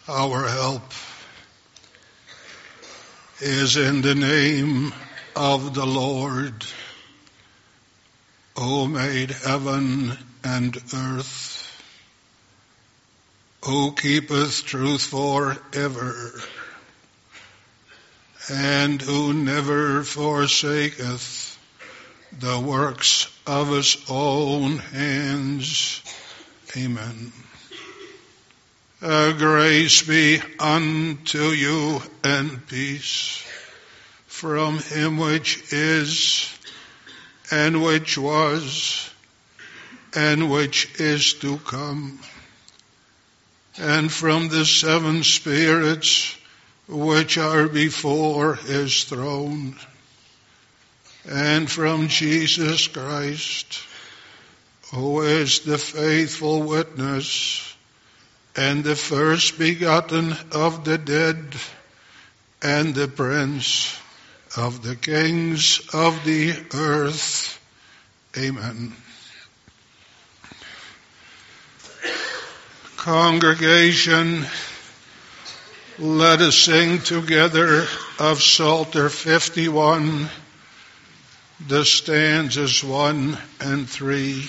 Our help is in the name of the Lord, who made heaven and earth, who keepeth truth forever, and who never forsaketh the works of his own hands. Amen. Grace be unto you and peace from him which is, and which was, and which is to come, and from the seven spirits which are before his throne, and from Jesus Christ, who is the faithful witness, and the first begotten of the dead, and the prince of the kings of the earth. Amen. Congregation, let us sing together of Psalter 51, the stanzas 1 and 3.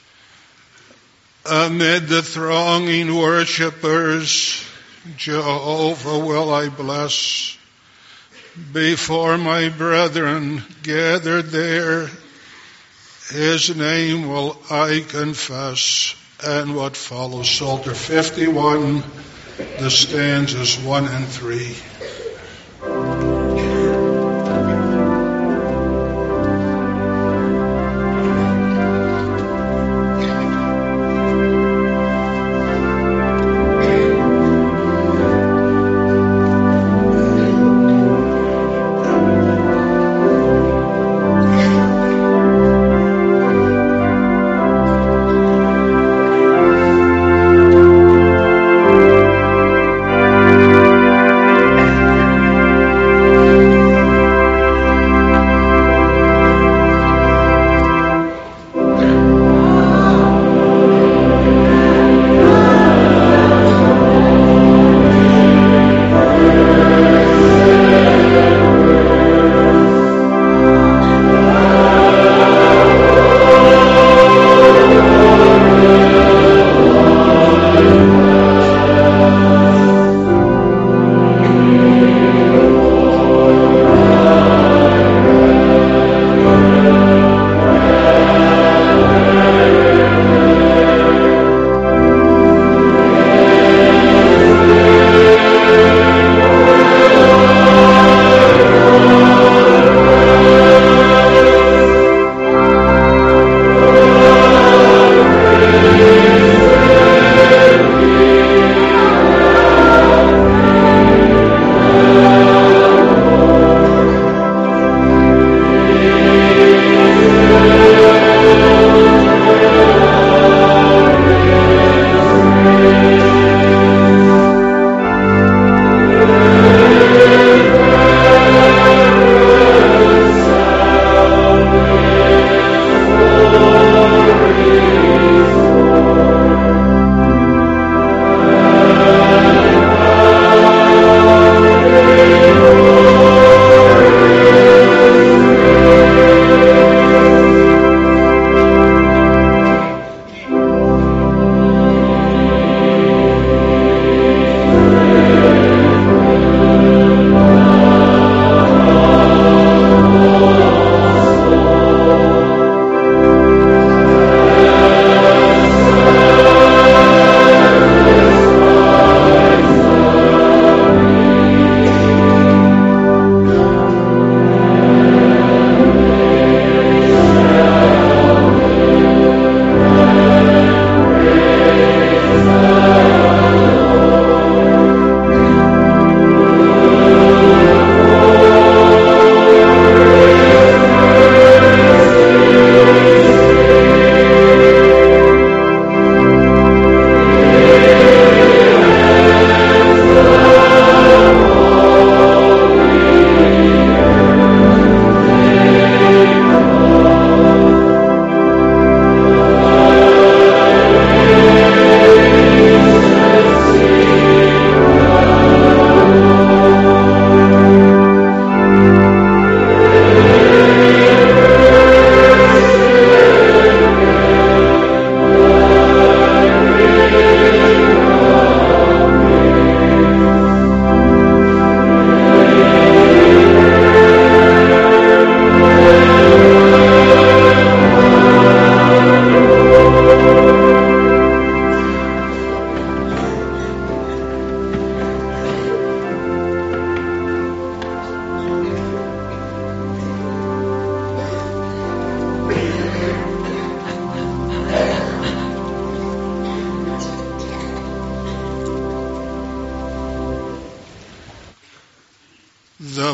Amid the thronging worshipers, Jehovah will I bless. Before my brethren gathered there, his name will I confess. And what follows, Psalter 51, the stanzas 1 and 3.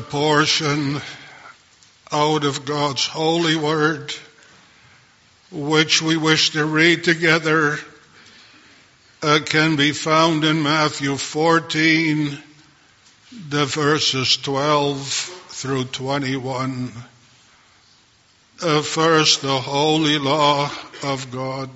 portion out of God's holy word, which we wish to read together, can be found in Matthew 14, the verses 12 through 21. First, the holy law of God.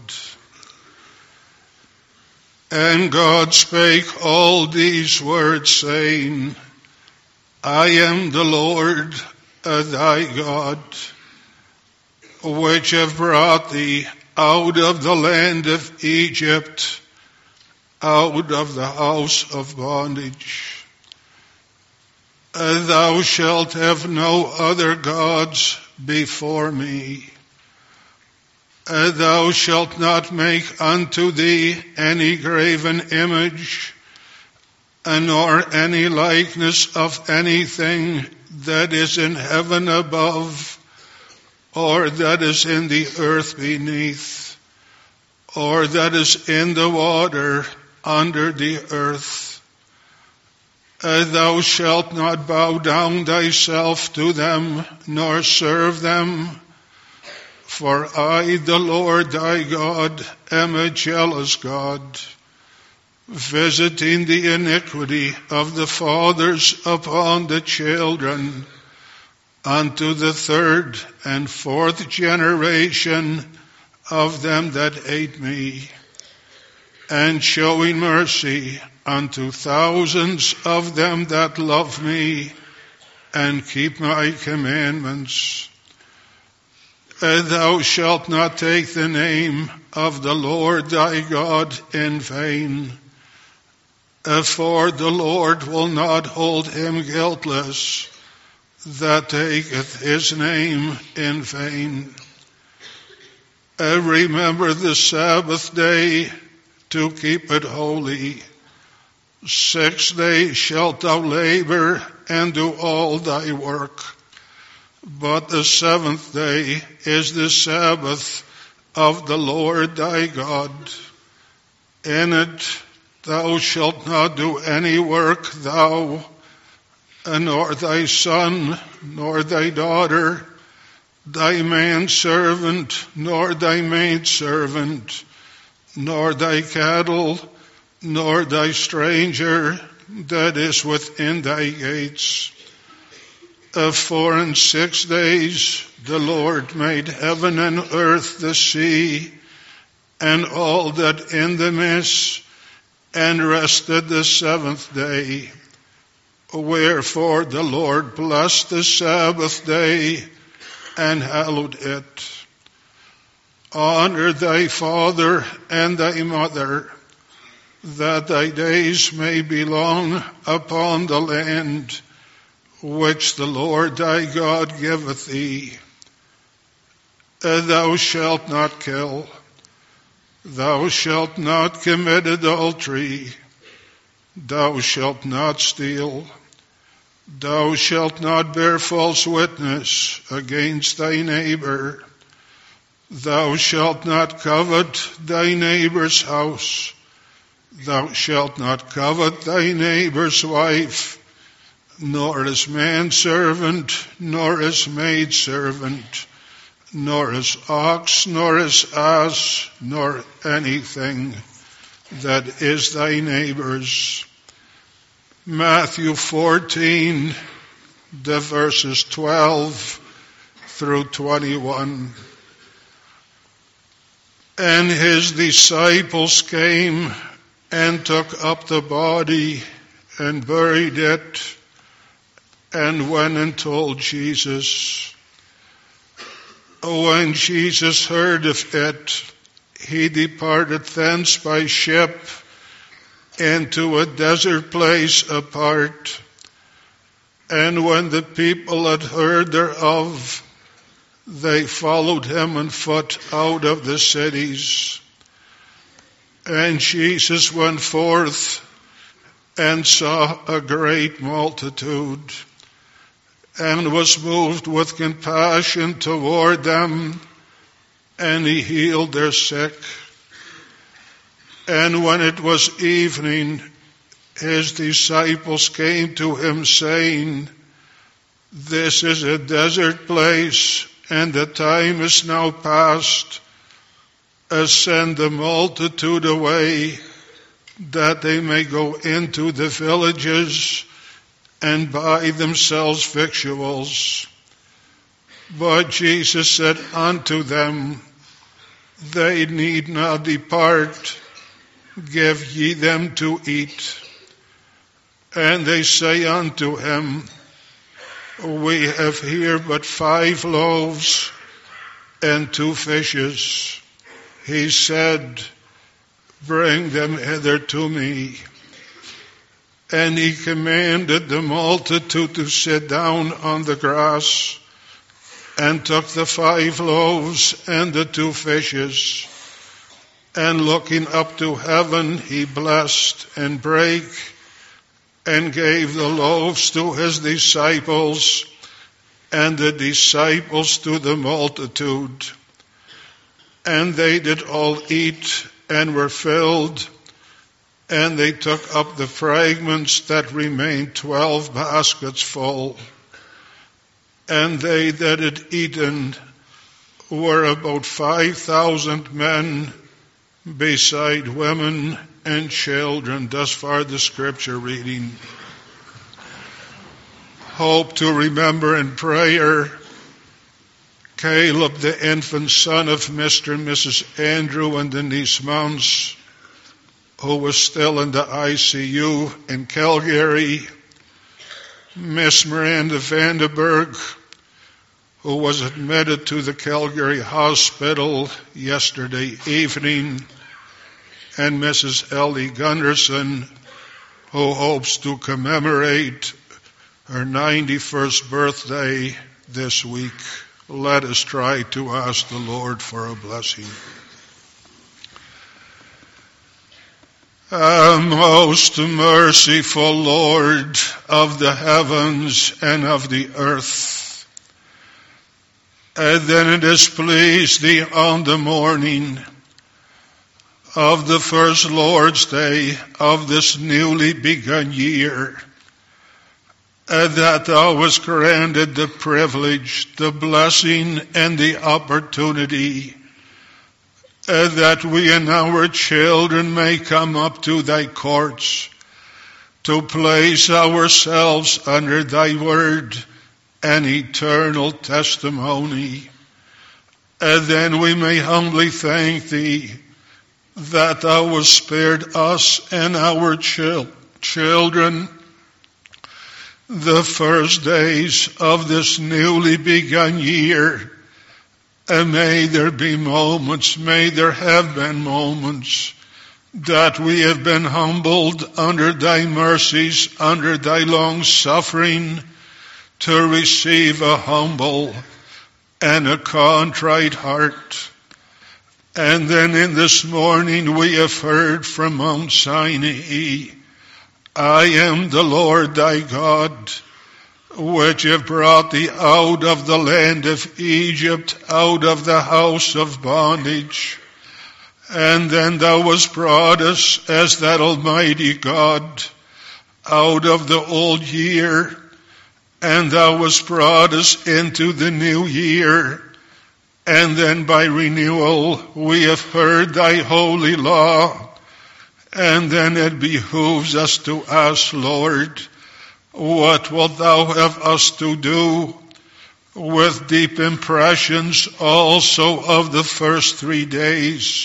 And God spake all these words, saying, I am the Lord thy God, which have brought thee out of the land of Egypt, out of the house of bondage. Thou shalt have no other gods before me. Thou shalt not make unto thee any graven image, nor any likeness of anything that is in heaven above, or that is in the earth beneath, or that is in the water under the earth. Thou shalt not bow down thyself to them, nor serve them. For I, the Lord thy God, am a jealous God, visiting the iniquity of the fathers upon the children, unto the third and fourth generation of them that hate me, and showing mercy unto thousands of them that love me, and keep my commandments. Thou shalt not take the name of the Lord thy God in vain, for the Lord will not hold him guiltless that taketh his name in vain. Remember the Sabbath day to keep it holy. 6 days shalt thou labor and do all thy work. But the seventh day is the Sabbath of the Lord thy God. In it thou shalt not do any work, thou, nor thy son, nor thy daughter, thy manservant, nor thy maidservant, nor thy cattle, nor thy stranger that is within thy gates. For in 6 days the Lord made heaven and earth, the sea, and all that in them is, and rested the seventh day. Wherefore the Lord blessed the Sabbath day and hallowed it. Honor thy father and thy mother, that thy days may be long upon the land which the Lord thy God giveth thee. Thou shalt not kill. Thou shalt not commit adultery. Thou shalt not steal. Thou shalt not bear false witness against thy neighbor. Thou shalt not covet thy neighbor's house. Thou shalt not covet thy neighbor's wife, nor his manservant, nor his maidservant, nor his ox, nor his ass, nor anything that is thy neighbor's. Matthew 14, the verses 12 through 21. And his disciples came and took up the body and buried it, and went and told Jesus. When Jesus heard of it, he departed thence by ship into a desert place apart. And when the people had heard thereof, they followed him on foot out of the cities. And Jesus went forth and saw a great multitude, and was moved with compassion toward them, and he healed their sick. And when it was evening, his disciples came to him, saying, This is a desert place, and the time is now past. Send the multitude away, that they may go into the villages and buy themselves victuals. But Jesus said unto them, They need not depart, give ye them to eat. And they say unto him, We have here but 5 loaves and 2 fishes. He said, Bring them hither to me. And he commanded the multitude to sit down on the grass, and took the 5 loaves and the 2 fishes, and looking up to heaven, he blessed and brake, and gave the loaves to his disciples, and the disciples to the multitude. And they did all eat, and were filled, and they took up the fragments that remained 12 baskets full. And they that had eaten were about 5,000 men, beside women and children. Thus far the scripture reading. Hope to remember in prayer Caleb, the infant son of Mr. and Mrs. Andrew and Denise Mounts, who was still in the ICU in Calgary. Miss Miranda Vandenberg, who was admitted to the Calgary Hospital yesterday evening, and Mrs. Ellie Gunderson, who hopes to commemorate her 91st birthday this week. Let us try to ask the Lord for a blessing. Most merciful Lord of the heavens and of the earth, and then it has pleased thee on the morning of the first Lord's Day of this newly begun year, and that thou wast granted the privilege, the blessing, and the opportunity, and that we and our children may come up to thy courts to place ourselves under thy word and eternal testimony. And then we may humbly thank thee that thou hast spared us and our children the first days of this newly begun year. And may there be moments, may there have been moments that we have been humbled under thy mercies, under thy long suffering, to receive a humble and a contrite heart. And then in this morning we have heard from Mount Sinai, I am the Lord thy God, which have brought thee out of the land of Egypt, out of the house of bondage. And then thou wast brought us as that Almighty God out of the old year, and thou wast brought us into the new year. And then by renewal we have heard thy holy law. And then it behooves us to ask, Lord, what wilt thou have us to do with deep impressions also of the first 3 days,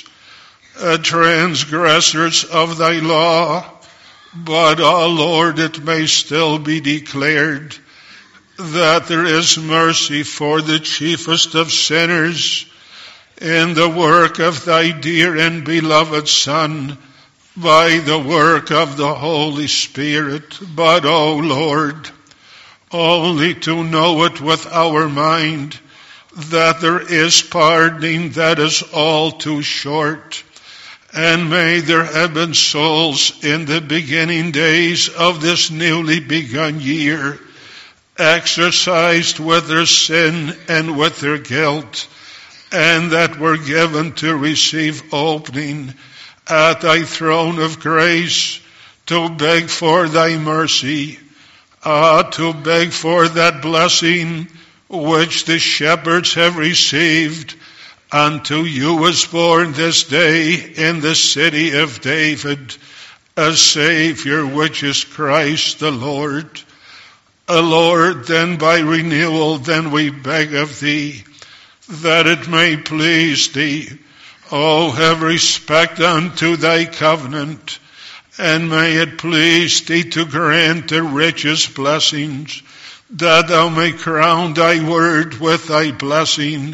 transgressors of thy law? But, Lord, it may still be declared that there is mercy for the chiefest of sinners in the work of thy dear and beloved Son, by the work of the Holy Spirit. But, O Lord, only to know it with our mind, that there is pardoning that is all too short. And may there have been souls in the beginning days of this newly begun year, exercised with their sin and with their guilt, and that were given to receive opening at thy throne of grace to beg for thy mercy. to beg for that blessing which the shepherds have received. Unto you was born this day in the city of David a Savior, which is Christ the Lord. Lord, then by renewal, then we beg of thee, that it may please thee, have respect unto thy covenant, and may it please thee to grant the richest blessings, that thou may crown thy word with thy blessing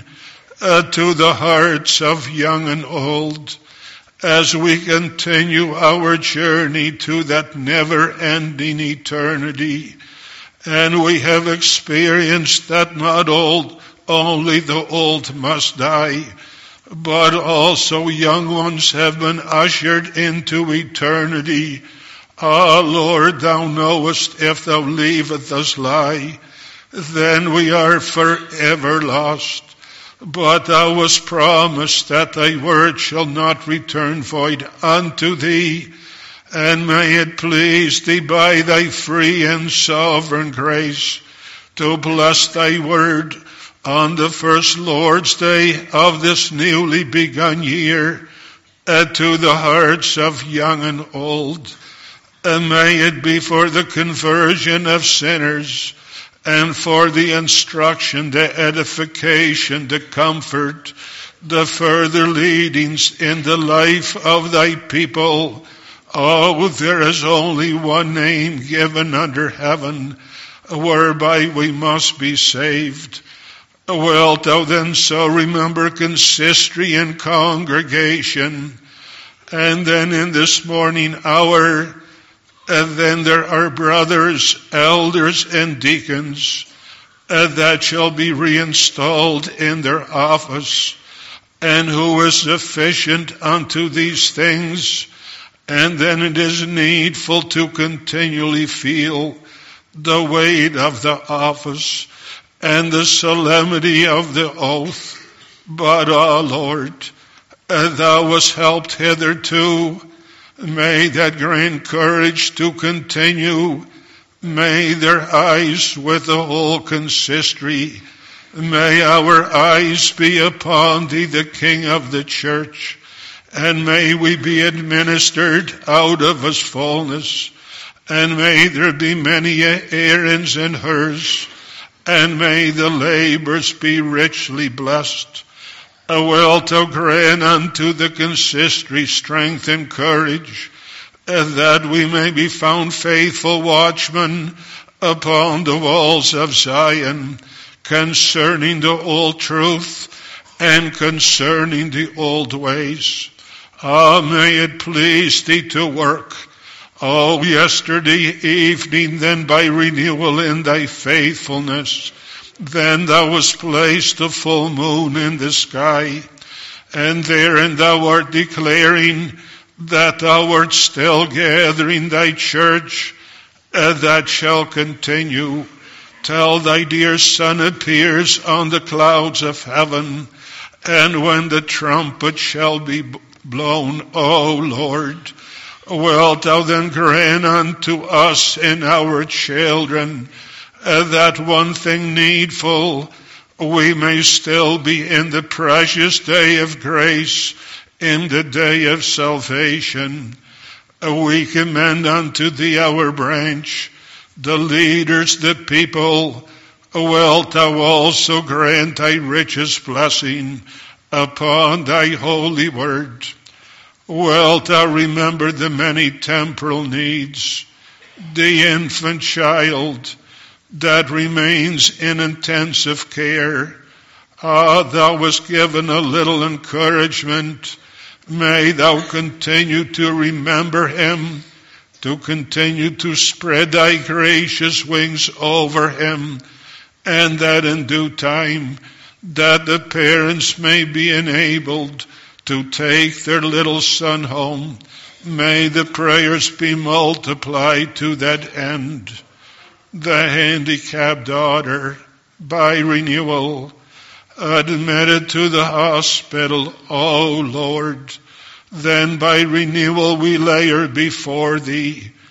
to the hearts of young and old, as we continue our journey to that never-ending eternity. And we have experienced that not only the old must die, but also young ones have been ushered into eternity. Lord, thou knowest if thou leavest us lie, then we are forever lost. But thou hast promised that thy word shall not return void unto thee, and may it please thee by thy free and sovereign grace to bless thy word on the first Lord's Day of this newly begun year to the hearts of young and old. And may it be for the conversion of sinners, and for the instruction, the edification, the comfort, the further leadings in the life of thy people. There is only one name given under heaven, whereby we must be saved. Wilt thou then so remember consistory and congregation? And then in this morning hour, and then there are brothers, elders, and deacons that shall be reinstalled in their office, and who is sufficient unto these things. And then it is needful to continually feel the weight of the office and the solemnity of the oath. But, Lord, thou wast helped hitherto. May that grant courage to continue. May their eyes with the whole consistory, may our eyes be upon thee, the King of the church, and may we be administered out of his fullness, and may there be many Aarons and hers, and may the labors be richly blessed. Wilt thou grant unto the consistory strength and courage, that we may be found faithful watchmen upon the walls of Zion, concerning the old truth and concerning the old ways. May it please thee to work. Yesterday evening, then by renewal in thy faithfulness, then thou wast placed the full moon in the sky, and therein thou art declaring that thou art still gathering thy church, that shall continue till thy dear Son appears on the clouds of heaven, and when the trumpet shall be blown. O Lord, wilt thou then grant unto us and our children that one thing needful, we may still be in the precious day of grace, in the day of salvation. We commend unto thee our branch, the leaders, the people. Wilt thou also grant thy richest blessing upon thy holy word. Wilt thou remember the many temporal needs, the infant child that remains in intensive care. Thou wast given a little encouragement. May thou continue to remember him, to continue to spread thy gracious wings over him, and that in due time that the parents may be enabled to take their little son home. May the prayers be multiplied to that end. The handicapped daughter, by renewal, admitted to the hospital, O Lord, then by renewal we lay her before thee.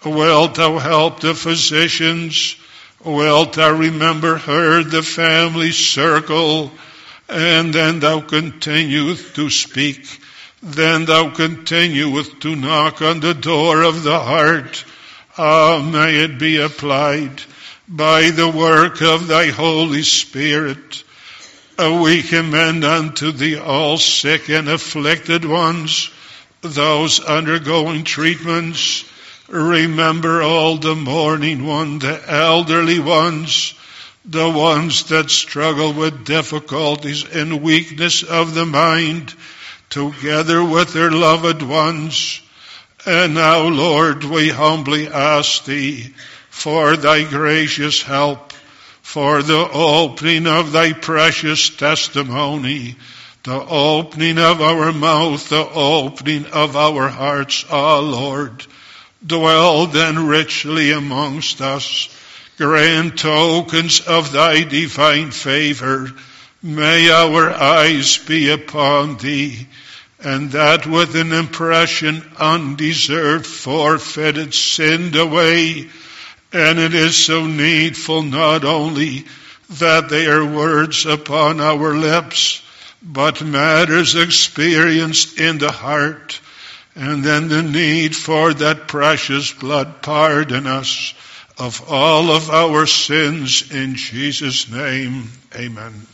Wilt thou help the physicians? Wilt thou remember her, the family circle? And then thou continuest to speak. Then thou continuest to knock on the door of the heart. May it be applied by the work of thy Holy Spirit. We commend unto thee all sick and afflicted ones, those undergoing treatments. Remember all the mourning ones, the elderly ones, the ones that struggle with difficulties and weakness of the mind, together with their loved ones. And now, Lord, we humbly ask thee for thy gracious help, for the opening of thy precious testimony, the opening of our mouth, the opening of our hearts. Lord, dwell then richly amongst us. Grant tokens of thy divine favor. May our eyes be upon thee, and that with an impression undeserved, forfeited, sinned away. And it is so needful not only that they are words upon our lips, but matters experienced in the heart. And then the need for that precious blood. Pardon us of all of our sins in Jesus' name. Amen.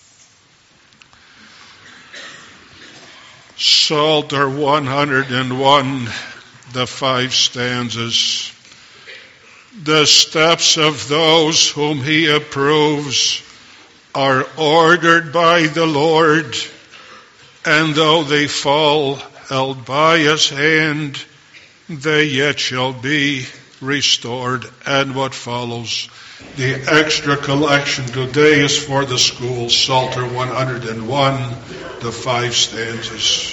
Psalter 101, the 5 stanzas. The steps of those whom he approves are ordered by the Lord, and though they fall, held by his hand, they yet shall be restored. And what follows? The extra collection today is for the school, Psalter 101, the 5 stanzas.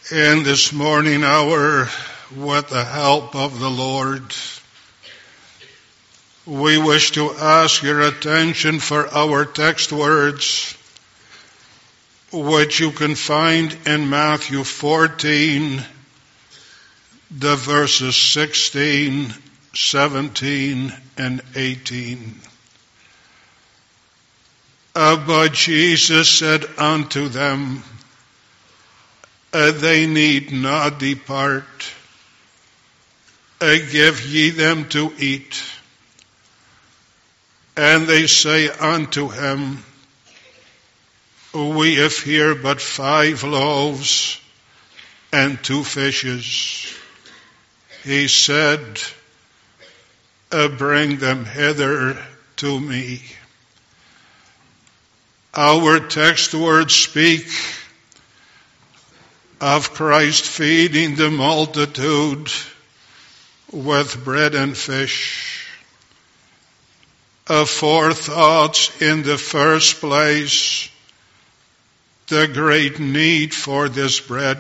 In this morning hour, with the help of the Lord, we wish to ask your attention for our text words, which you can find in Matthew 14, the verses 16, 17, and 18. But Jesus said unto them, they need not depart. Give ye them to eat. And they say unto him, we have here but 5 loaves and 2 fishes. He said, bring them hither to me. Our text words speak of Christ feeding the multitude with bread and fish. 4 thoughts in the first place: the great need for this bread.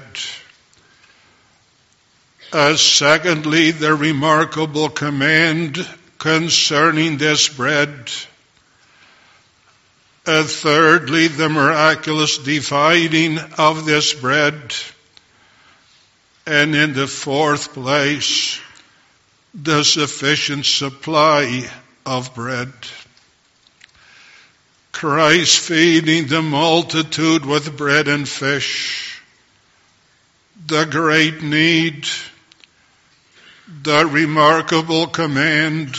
Secondly, the remarkable command concerning this bread. Thirdly, the miraculous dividing of this bread. And in the 4th place, the sufficient supply of bread. Christ feeding the multitude with bread and fish. The great need, the remarkable command,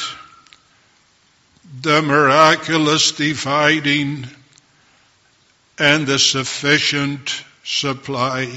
the miraculous dividing, and the sufficient supply.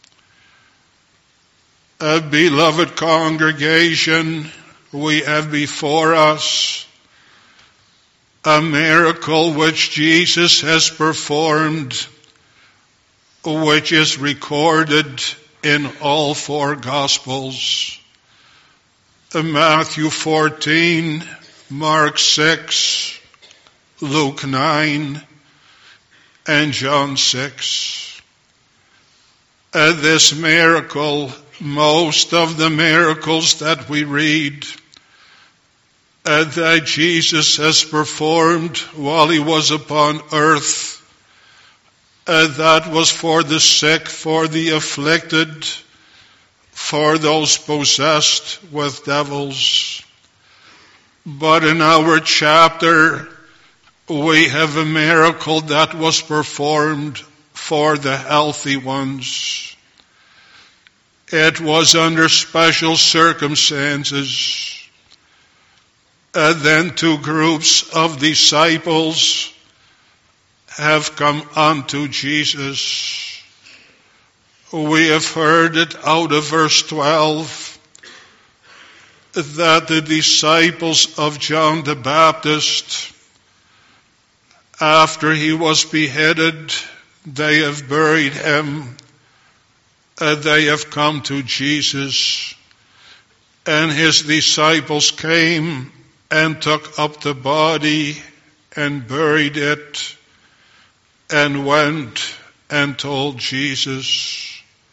A beloved congregation, we have before us a miracle which Jesus has performed, which is recorded in all 4 Gospels. Matthew 14, Mark 6, Luke 9, and John 6. This miracle, most of the miracles that we read that Jesus has performed while he was upon earth, that was for the sick, for the afflicted, for those possessed with devils. But in our chapter, we have a miracle that was performed for the healthy ones. It was under special circumstances. Then 2 groups of disciples have come unto Jesus. We have heard it out of verse 12 that the disciples of John the Baptist, after he was beheaded, they have buried him. They have come to Jesus, and his disciples came and took up the body and buried it and went and told Jesus.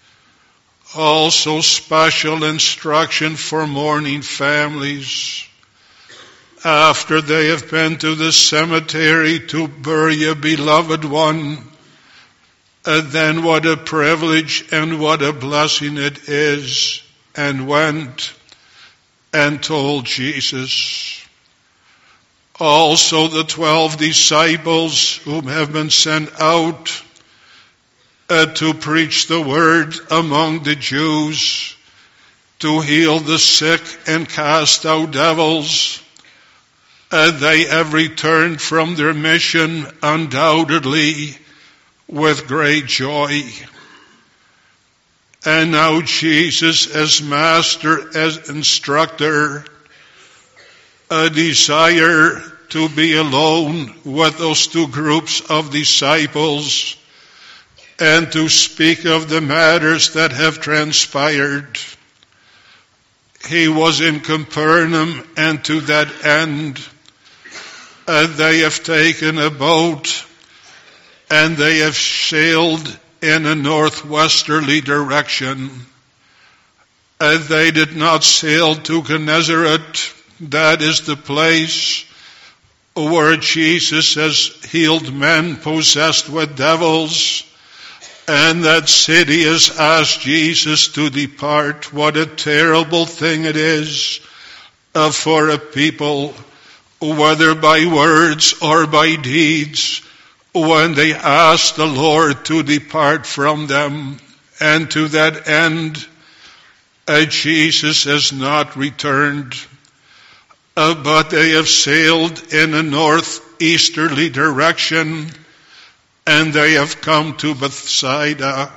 Also special instruction for mourning families. After they have been to the cemetery to bury a beloved one, then what a privilege and what a blessing it is, and went and told Jesus. Also the 12 disciples whom have been sent out to preach the word among the Jews, to heal the sick and cast out devils. They have returned from their mission undoubtedly with great joy. And now Jesus, as master, as instructor, a desire to be alone with those 2 groups of disciples and to speak of the matters that have transpired. He was in Capernaum, and to that end, they have taken a boat and they have sailed in a northwesterly direction. They did not sail to Gennesaret. That is the place where Jesus has healed men possessed with devils. And that city has asked Jesus to depart. What a terrible thing it is for a people, whether by words or by deeds, when they ask the Lord to depart from them. And to that end, Jesus has not returned, but they have sailed in a northeasterly direction, and they have come to Bethsaida.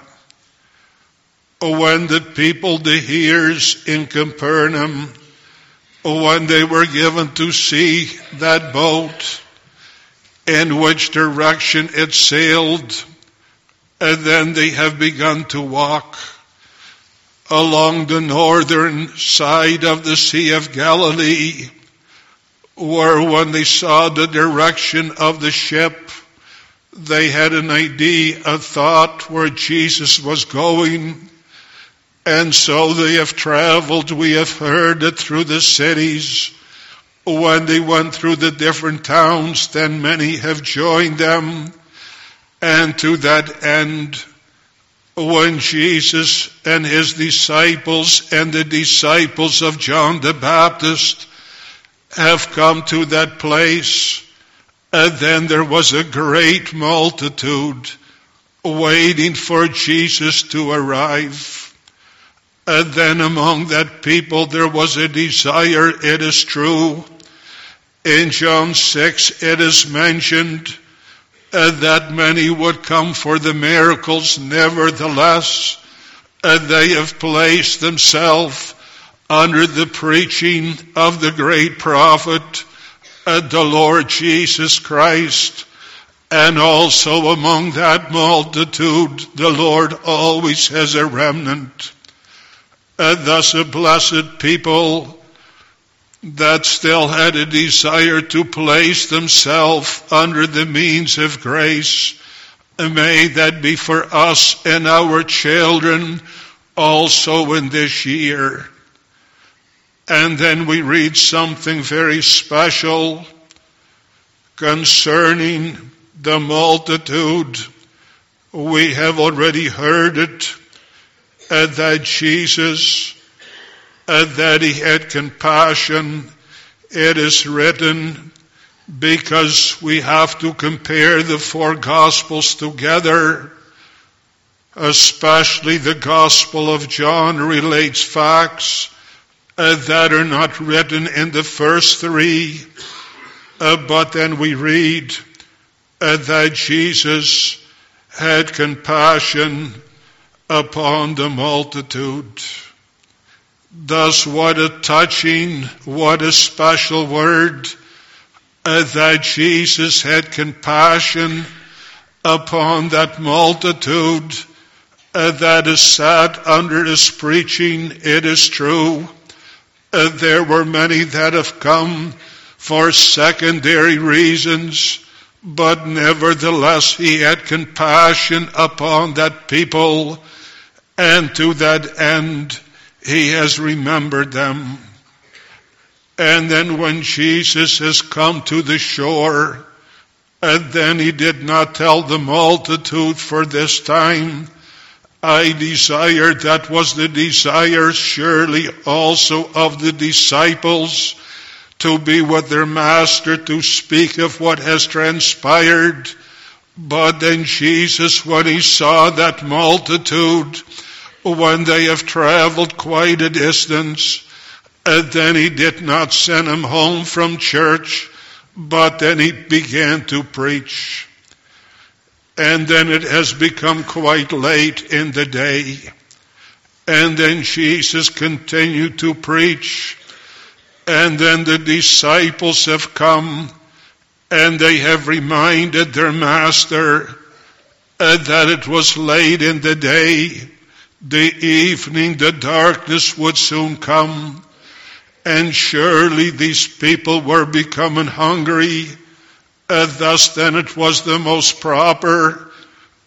When the people, the hearers in Capernaum, when they were given to see that boat, in which direction it sailed, and then they have begun to walk along the northern side of the Sea of Galilee, where when they saw the direction of the ship, they had an idea, a thought where Jesus was going. And so they have traveled, we have heard it, through the cities. When they went through the different towns, then many have joined them. And to that end, when Jesus and his disciples and the disciples of John the Baptist have come to that place, and then there was a great multitude waiting for Jesus to arrive. And then among that people there was a desire, it is true. In John 6 it is mentioned that many would come for the miracles. Nevertheless, they have placed themselves under the preaching of the great prophet, the Lord Jesus Christ. And also among that multitude, the Lord always has a remnant. Thus a blessed people that still had a desire to place themselves under the means of grace. May that be for us and our children also in this year. And then we read something very special concerning the multitude. We have already heard it, that Jesus, that he had compassion. It is written, because we have to compare the four Gospels together. Especially the Gospel of John relates facts that are not written in the first three. But then we read that Jesus had compassion upon the multitude. Thus, what a touching, what a special word, that Jesus had compassion upon that multitude that is sat under his preaching. It is true. There were many that have come for secondary reasons, but nevertheless he had compassion upon that people, and to that end he has remembered them. And then when Jesus has come to the shore, and then he did not tell the multitude for this time, I desire, that was the desire surely also of the disciples, to be with their master, to speak of what has transpired. But then Jesus, when he saw that multitude, when they have traveled quite a distance, and then he did not send them home from church, but then he began to preach. And then it has become quite late in the day. And then Jesus continued to preach. And then the disciples have come, and they have reminded their master that it was late in the day. The evening, the darkness would soon come. And surely these people were becoming hungry. Thus then it was the most proper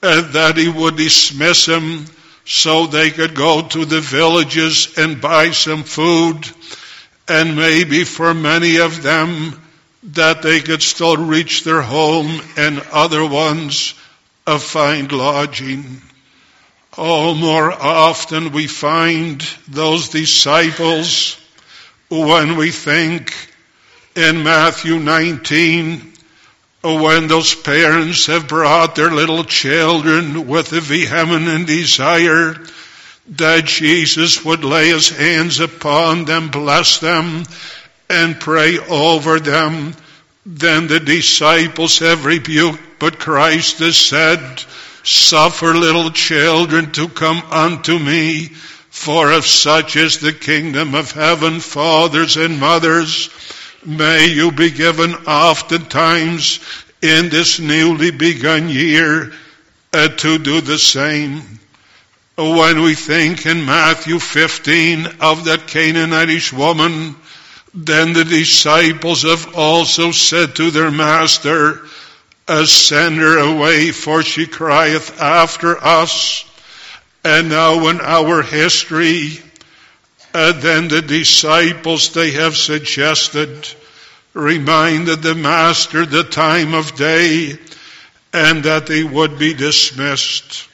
that he would dismiss them so they could go to the villages and buy some food, and maybe for many of them that they could still reach their home, and other ones find lodging. Oh, more often we find those disciples when we think in Matthew 19, when those parents have brought their little children with a vehement desire that Jesus would lay his hands upon them, bless them, and pray over them. Then the disciples have rebuked, but Christ has said, suffer little children to come unto me, for of such is the kingdom of heaven. Fathers and mothers, may you be given oftentimes in this newly begun year to do the same. When we think in Matthew 15 of that Canaanitish woman, then the disciples have also said to their master, send her away, for she crieth after us. And now in our history, then the disciples, they have suggested, reminded the master the time of day, and that they would be dismissed.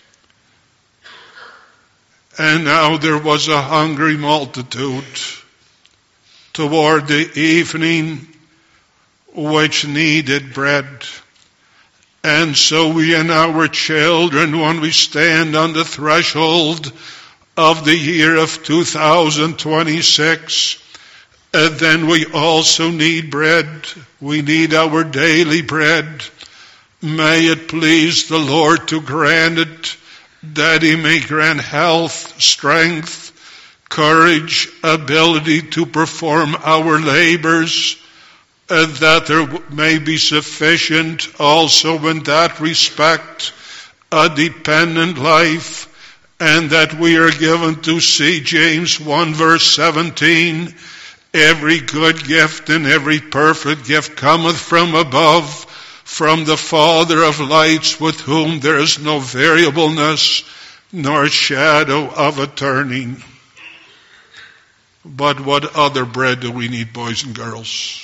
And now there was a hungry multitude toward the evening which needed bread. And so we and our children, when we stand on the threshold of the year of 2026, then we also need bread. We need our daily bread. May it please the Lord to grant it, that he may grant health, strength, courage, ability to perform our labors, that there may be sufficient also in that respect a dependent life, and that we are given to see James 1 verse 17, every good gift and every perfect gift cometh from above, from the Father of lights, with whom there is no variableness nor shadow of a turning. But what other bread do we need, boys and girls?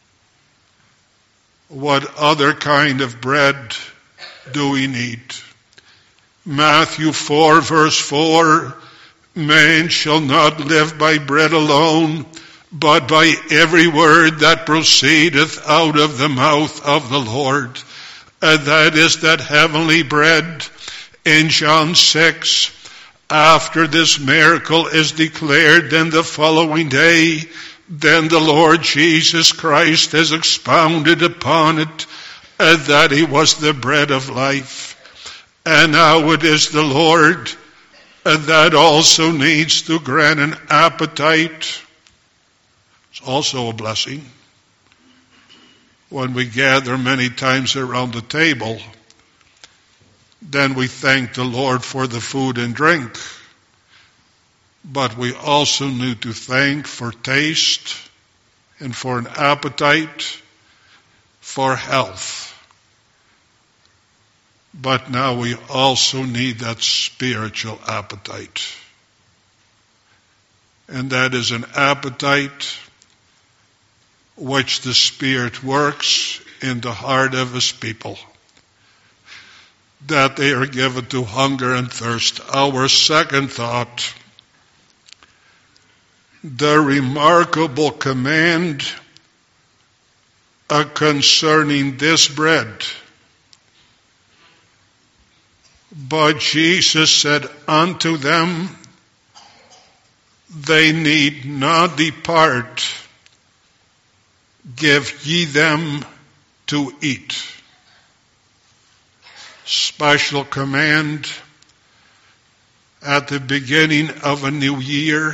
What other kind of bread do we need? Matthew 4 verse 4, man shall not live by bread alone, but by every word that proceedeth out of the mouth of the Lord. And that is that heavenly bread. In John 6, after this miracle is declared, then the following day, then the Lord Jesus Christ has expounded upon it, that he was the bread of life. And now it is the Lord that also needs to grant an appetite. It's also a blessing. When we gather many times around the table, then we thank the Lord for the food and drink. But we also need to thank for taste and for an appetite for health. But now we also need that spiritual appetite. And that is an appetite which the Spirit works in the heart of his people, that they are given to hunger and thirst. Our second thought, the remarkable command concerning this bread. But Jesus said unto them, they need not depart, give ye them to eat. Special command at the beginning of a new year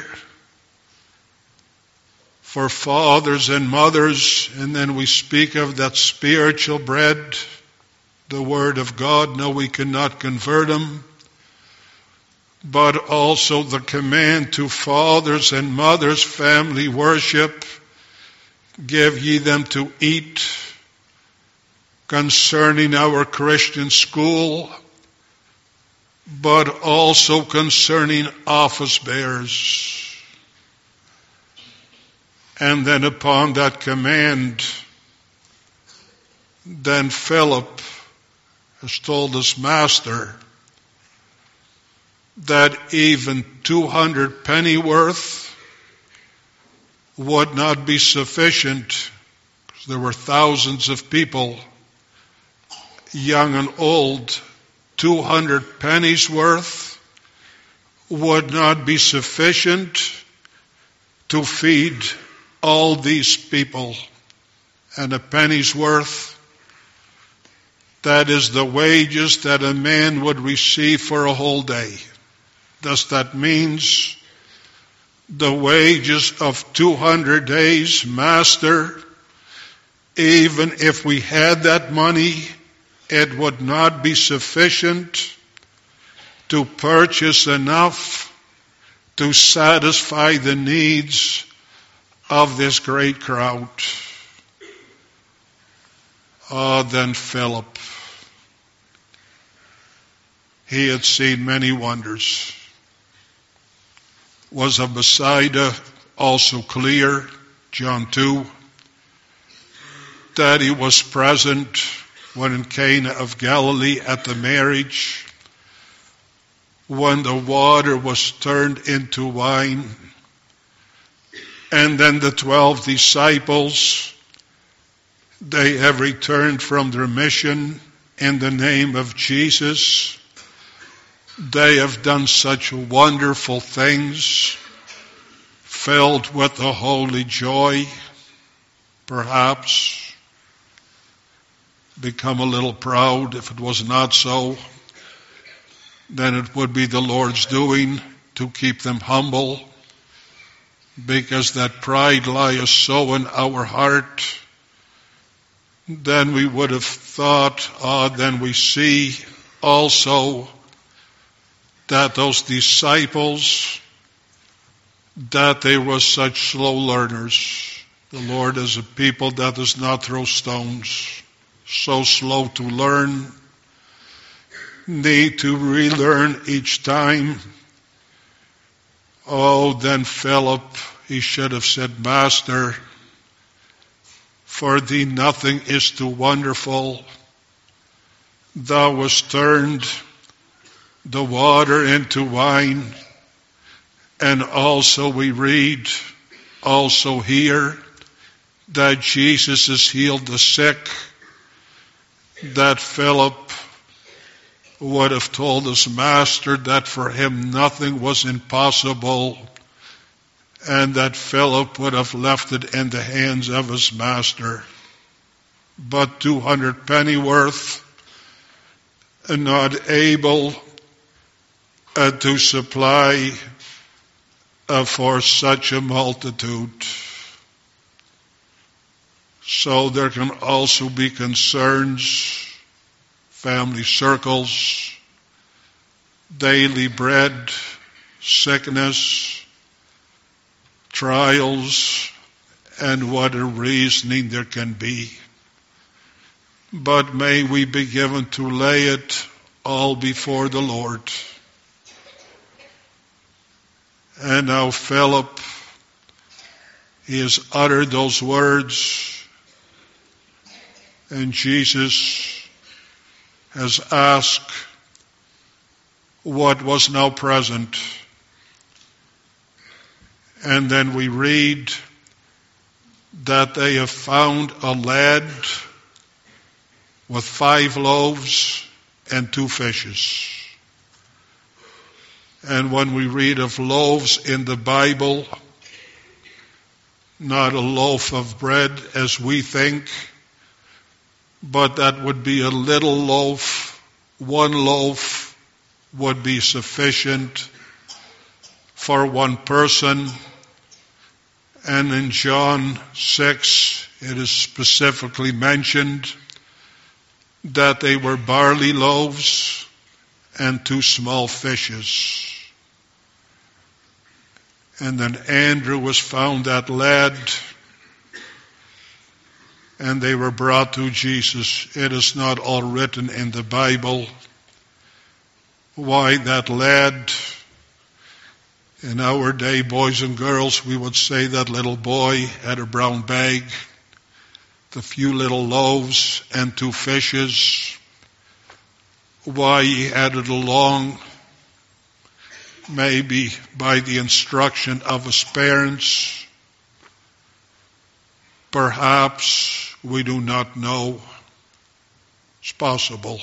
for fathers and mothers, and then we speak of that spiritual bread, the Word of God. No, we cannot convert them. But also the command to fathers and mothers, family worship, give ye them to eat. Concerning our Christian school, but also concerning office bearers. And then upon that command, then Philip has told his master that even 200 pennyworth would not be sufficient. There were thousands of people, young and old. 200 pennies worth would not be sufficient to feed all these people. And a penny's worth, that is the wages that a man would receive for a whole day. Thus that means the wages of 200 days, Master, even if we had that money, it would not be sufficient to purchase enough to satisfy the needs of this great crowd. Then Philip, he had seen many wonders. Was of Bethsaida also clear, John 2, that he was present when in Cana of Galilee at the marriage, when the water was turned into wine. And then the 12 disciples, they have returned from their mission in the name of Jesus. They have done such wonderful things, filled with the holy joy, perhaps become a little proud. If it was not so, then it would be the Lord's doing to keep them humble, because that pride lies so in our heart. Then we would have thought, then we see also that those disciples, that they were such slow learners. The Lord is a people that does not throw stones. So slow to learn, need to relearn each time. Then Philip, he should have said, Master, for thee nothing is too wonderful. Thou hast turned the water into wine. And also we read, also here, that Jesus has healed the sick. That Philip would have told his master that for him nothing was impossible, and that Philip would have left it in the hands of his master. But 200 pennyworth, and not able to supply for such a multitude. So there can also be concerns, family circles, daily bread, sickness, trials, and what a reasoning there can be. But may we be given to lay it all before the Lord. And now Philip, he has uttered those words, and Jesus has asked what was now present. And then we read that they have found a lad with 5 loaves and 2 fishes. And when we read of loaves in the Bible, not a loaf of bread as we think, but that would be a little loaf. 1 loaf would be sufficient for 1 person. And in John 6, it is specifically mentioned that they were barley loaves and 2 small fishes. And then Andrew was found that lad, and they were brought to Jesus. It is not all written in the Bible. why that lad, in our day, boys and girls, we would say that little boy had a brown bag, the few little loaves and 2 fishes, why he had it along, maybe by the instruction of his parents. Perhaps we do not know. It's possible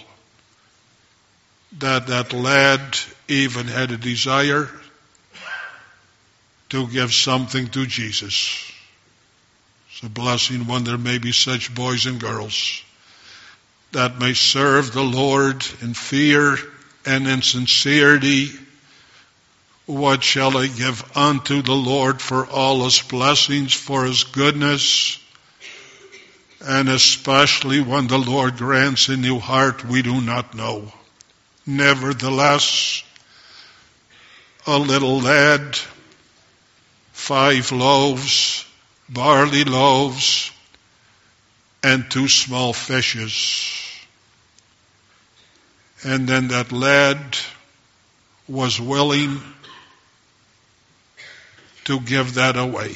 that that lad even had a desire to give something to Jesus. It's a blessing when there may be such boys and girls that may serve the Lord in fear and in sincerity. What shall I give unto the Lord for all his blessings, for his goodness? And especially when the Lord grants a new heart, we do not know. Nevertheless, a little lad, 5 loaves, barley loaves, and 2 small fishes. And then that lad was willing to give that away.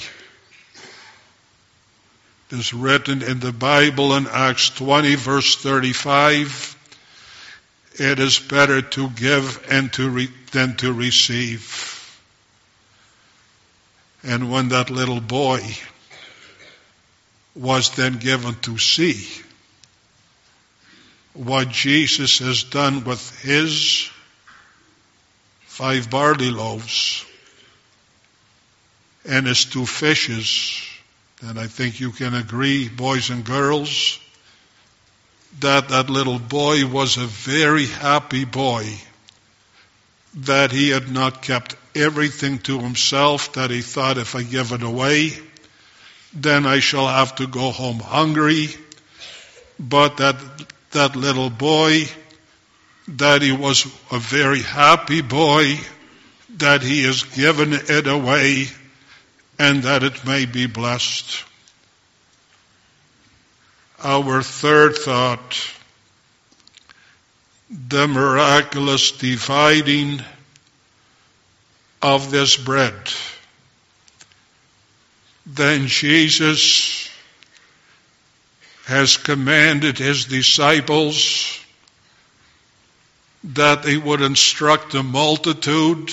It is written in the Bible in Acts 20 verse 35, it is better to give than to receive. And when that little boy was then given to see what Jesus has done with his 5 barley loaves and his 2 fishes, and I think you can agree, boys and girls, that that little boy was a very happy boy, that he had not kept everything to himself, that he thought, if I give it away, then I shall have to go home hungry. But that little boy, that he was a very happy boy, that he has given it away, and that it may be blessed. Our third thought, the miraculous dividing of this bread. Then Jesus has commanded his disciples that they would instruct the multitude,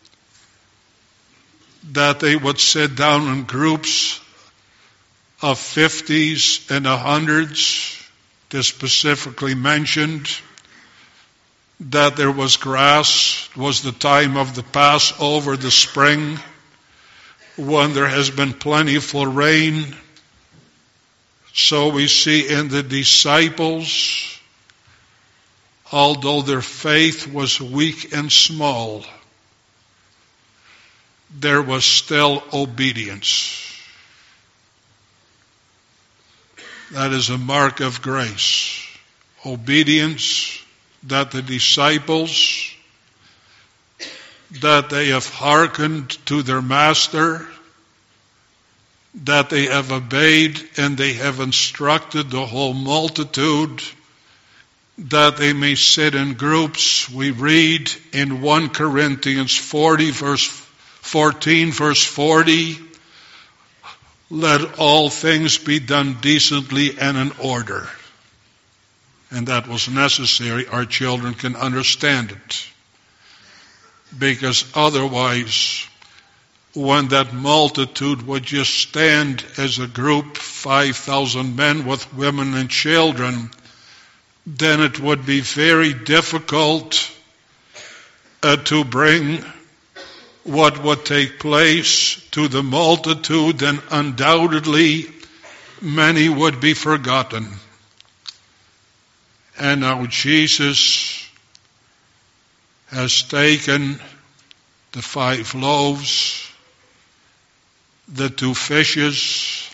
that they would sit down in groups of 50s and 100s. It is specifically mentioned that there was grass. It was the time of the Passover, the spring, when there has been plentiful rain. So we see in the disciples, although their faith was weak and small, there was still obedience. That is a mark of grace. Obedience, that the disciples, that they have hearkened to their master, that they have obeyed and they have instructed the whole multitude, that they may sit in groups. We read in 1 Corinthians 14 verse 40, let all things be done decently and in order. And that was necessary. Our children can understand it. Because otherwise, when that multitude would just stand as a group, 5,000 men with women and children, then it would be very difficult to bring what would take place to the multitude, and undoubtedly many would be forgotten. And now Jesus has taken the 5 loaves, the 2 fishes,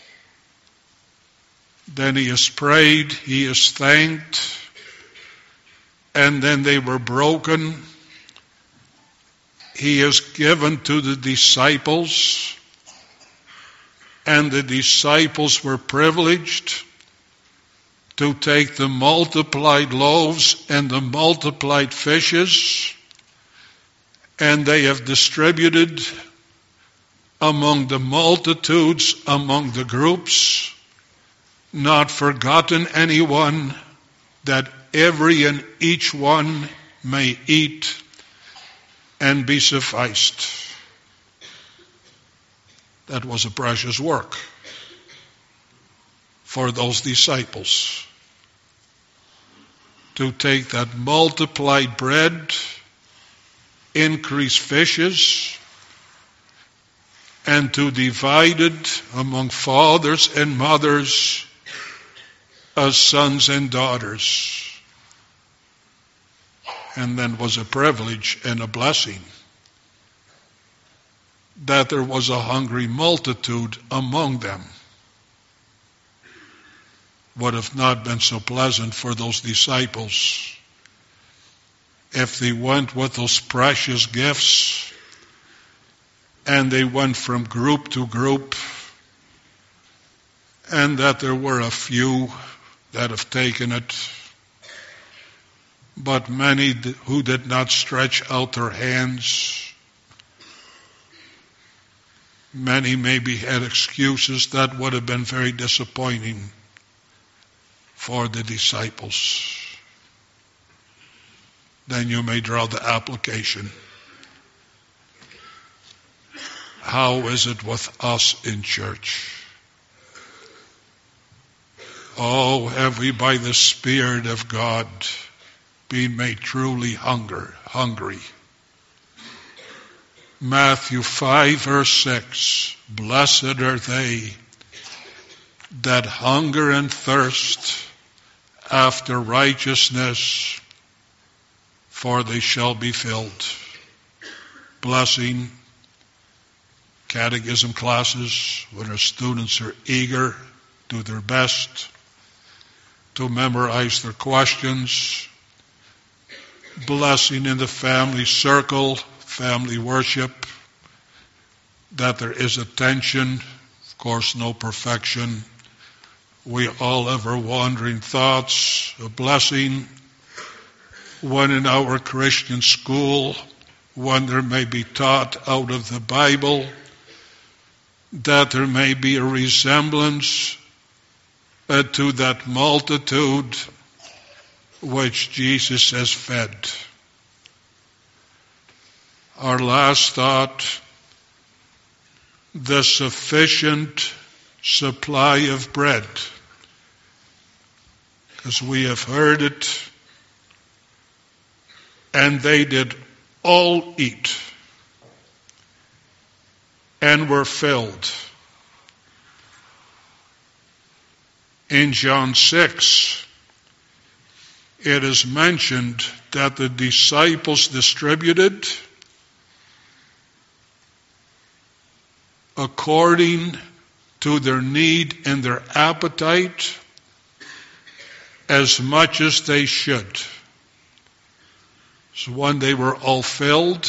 then he has prayed, he has thanked, and then they were broken. He has given to the disciples, and the disciples were privileged to take the multiplied loaves and the multiplied fishes, and they have distributed among the multitudes, among the groups, not forgotten anyone, that every and each one may eat and be sufficed. That was a precious work for those disciples, to take that multiplied bread, increased fishes, and to divide it among fathers and mothers as sons and daughters. And then was a privilege and a blessing that there was a hungry multitude among them. Would have not been so pleasant for those disciples if they went with those precious gifts and they went from group to group, and that there were a few that have taken it, but many who did not stretch out their hands. Many maybe had excuses that would have been very disappointing for the disciples. Then you may draw the application. How is it with us in church? Oh, have we by the Spirit of God been made truly hungry? Matthew 5 verse 6, blessed are they that hunger and thirst after righteousness, for they shall be filled. Blessing. Catechism classes, when our students are eager, do their best to memorize their questions. Blessing in the family circle, family worship, that there is attention, of course no perfection. We all have our wandering thoughts. A blessing when in our Christian school, when there may be taught out of the Bible, that there may be a resemblance to that multitude which Jesus has fed. Our last thought, the sufficient supply of bread. Because we have heard it, and they did all eat and were filled. In John 6, it is mentioned that the disciples distributed according to their need and their appetite as much as they should. So when they were all filled,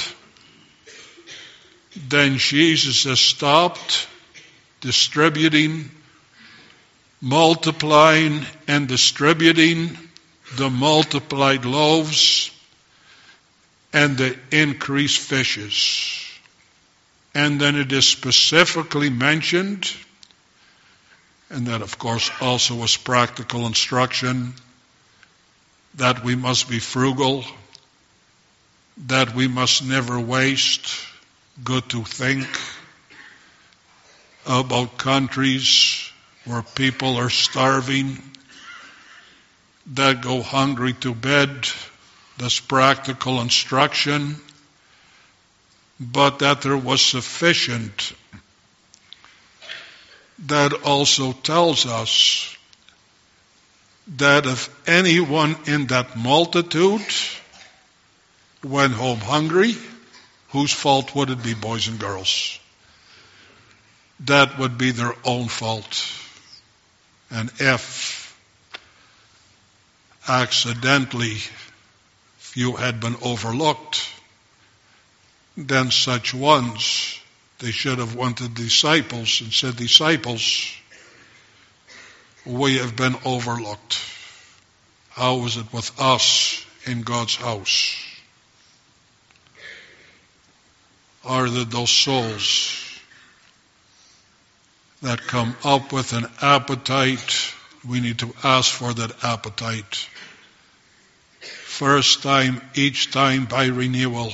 then Jesus has stopped distributing, multiplying and distributing the multiplied loaves and the increased fishes. And then it is specifically mentioned, and that of course also was practical instruction, that we must be frugal, that we must never waste. Good to think about countries where people are starving, that go hungry to bed. That's practical instruction. But that there was sufficient, that also tells us that if anyone in that multitude went home hungry, whose fault would it be, boys and girls? That would be their own fault. And if accidentally few had been overlooked, then such ones, they should have went to disciples and said, disciples, we have been overlooked. How is it with us in God's house? Are there those souls that come up with an appetite? We need to ask for that appetite. First time, each time by renewal,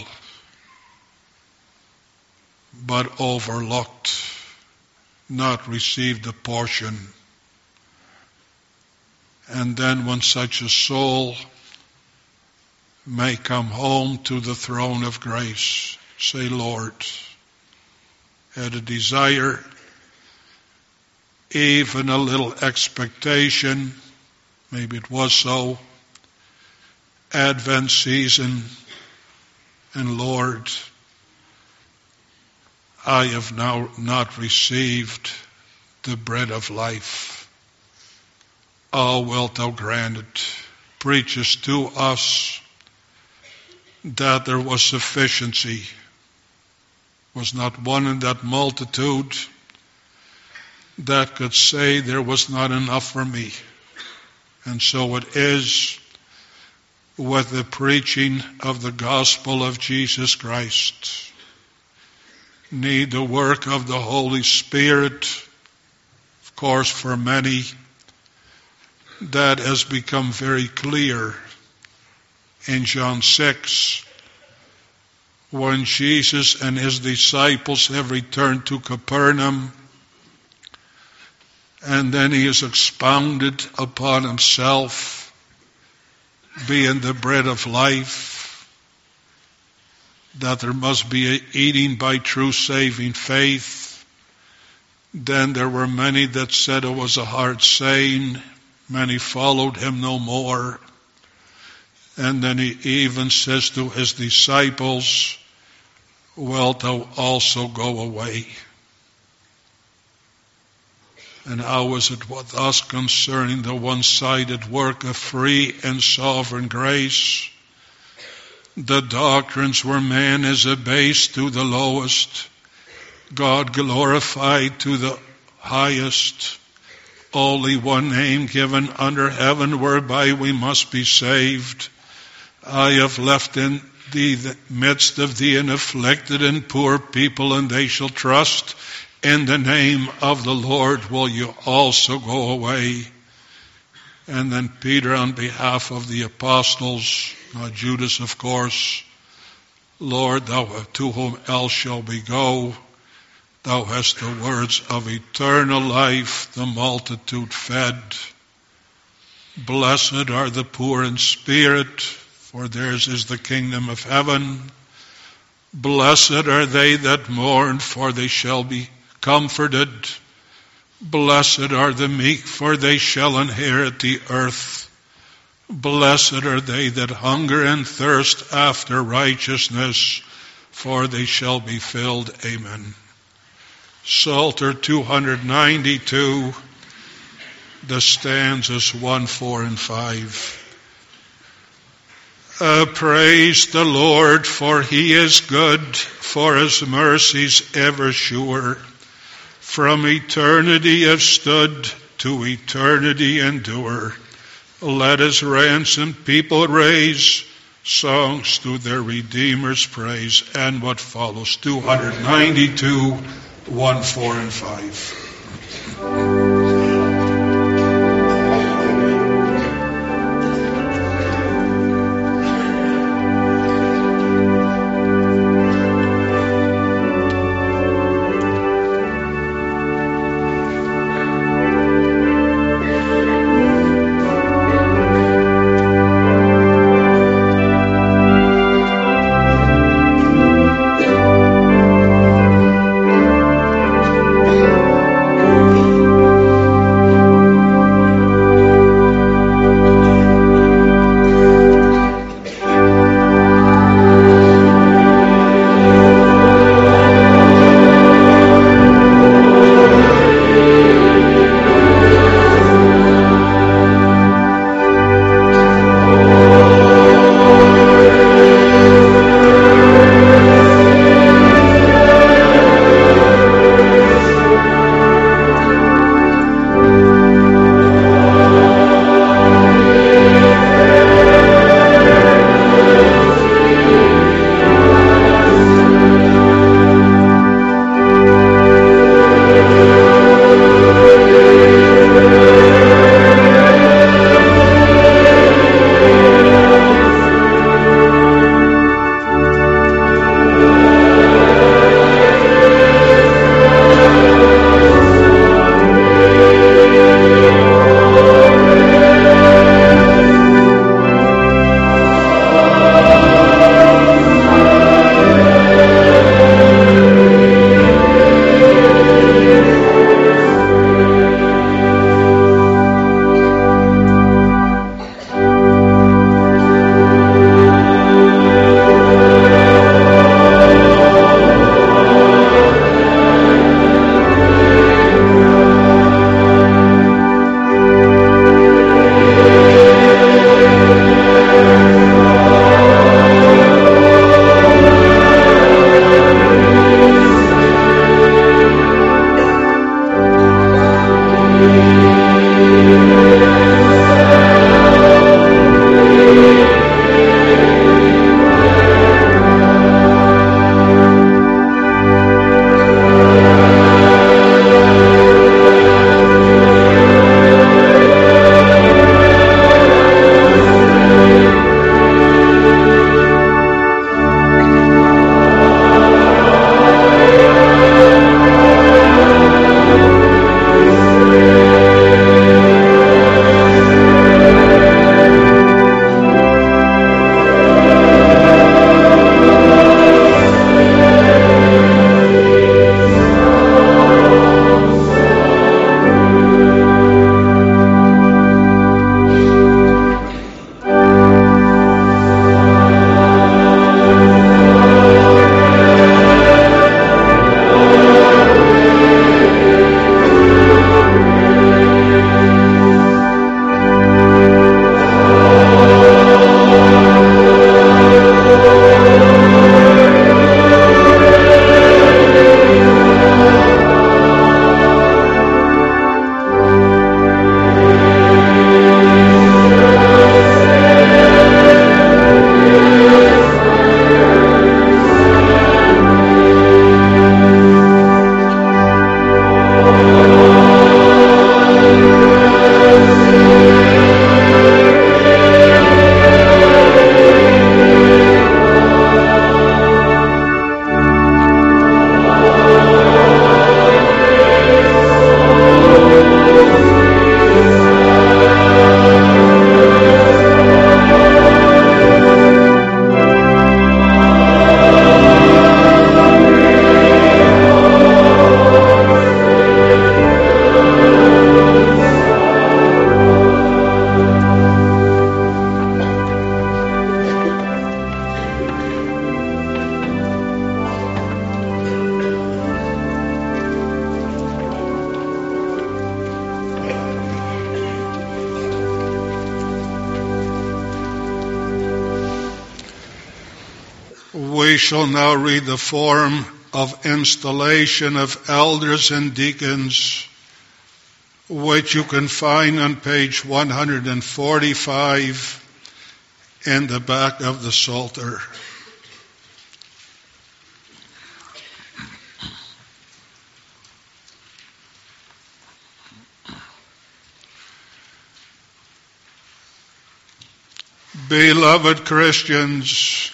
but overlooked, not received a portion. And then when such a soul may come home to the throne of grace, say, Lord, had a desire, even a little expectation, maybe it was so, Advent season, and Lord, I have now not received the bread of life. Oh, wilt thou grant it? Preaches to us that there was sufficiency. Was not one in that multitude that could say there was not enough for me. And so it is with the preaching of the gospel of Jesus Christ. Need the work of the Holy Spirit, of course, for many. That has become very clear in John 6, when Jesus and his disciples have returned to Capernaum, and then he has expounded upon himself being the bread of life, that there must be an eating by true saving faith. Then there were many that said it was a hard saying. Many followed him no more. And then he even says to his disciples, wilt thou also go away? And how is it with us concerning the one-sided work of free and sovereign grace? The doctrines where man is abased to the lowest, God glorified to the highest. Only one name given under heaven whereby we must be saved. I have left in the midst of thee an afflicted and poor people, and they shall trust in the name of the Lord. Will you also go away? And then Peter, on behalf of the apostles, not Judas, of course, Lord, thou to whom else shall we go? Thou hast the words of eternal life, the multitude fed. Blessed are the poor in spirit, for theirs is the kingdom of heaven. Blessed are they that mourn, for they shall be comforted. Blessed are the meek, for they shall inherit the earth. Blessed are they that hunger and thirst after righteousness, for they shall be filled. Amen. Psalter 292, the stanzas 1, 4, and 5. Praise the Lord, for he is good, for his mercies ever sure. From eternity have stood, to eternity endure. Let his ransomed people raise songs to their Redeemer's praise. And what follows, 292, 1, 4, and 5. We shall now read the form of installation of elders and deacons, which you can find on page 145 in the back of the Psalter. Beloved Christians,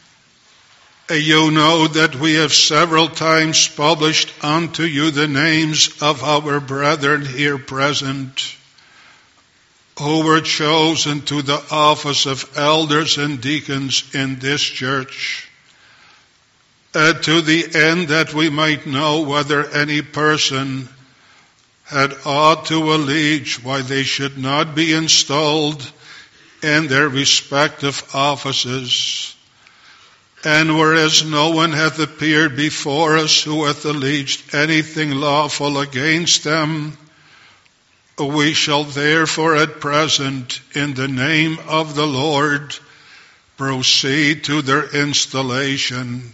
you know that we have several times published unto you the names of our brethren here present, who were chosen to the office of elders and deacons in this church, to the end that we might know whether any person had ought to allege why they should not be installed in their respective offices. And whereas no one hath appeared before us who hath alleged anything lawful against them, we shall therefore at present, in the name of the Lord, proceed to their installation.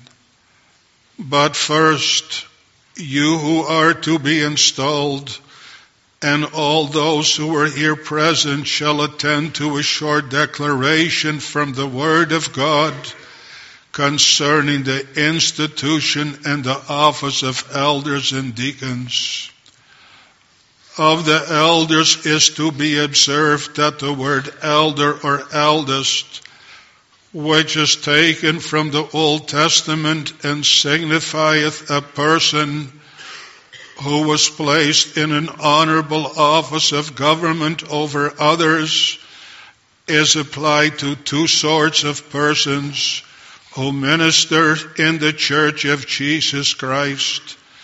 But first, you who are to be installed, and all those who are here present shall attend to a short declaration from the Word of God concerning the institution and the office of elders and deacons. Of the elders is to be observed that the word elder or eldest, which is taken from the Old Testament and signifieth a person who was placed in an honorable office of government over others, is applied to two sorts of persons who minister in the church of Jesus Christ.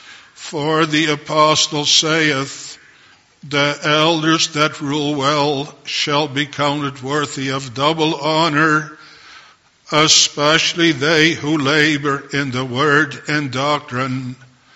For the apostle saith, the elders that rule well shall be counted worthy of double honor, especially they who labor in the word and doctrine.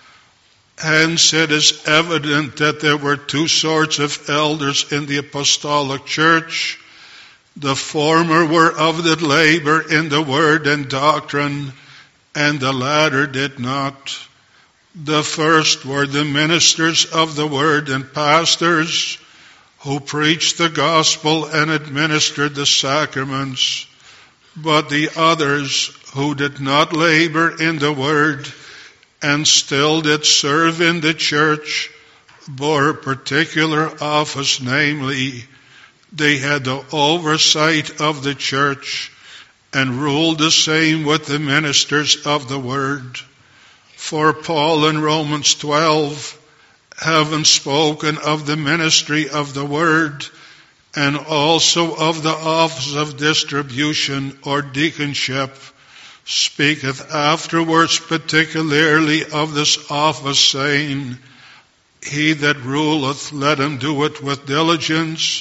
Hence it is evident that there were two sorts of elders in the apostolic church. The former were of the labor in the word and doctrine, and the latter did not. The first were the ministers of the word and pastors, who preached the gospel and administered the sacraments. But the others, who did not labor in the word, and still did serve in the church, bore a particular office, namely, they had the oversight of the church and ruled the same with the ministers of the word. For Paul in Romans 12, having spoken of the ministry of the word and also of the office of distribution or deaconship, speaketh afterwards particularly of this office, saying, he that ruleth, let him do it with diligence.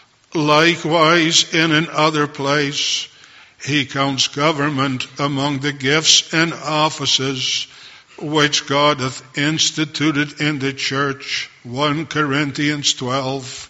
Likewise in another place, he counts government among the gifts and offices which God hath instituted in the church. 1 Corinthians 12.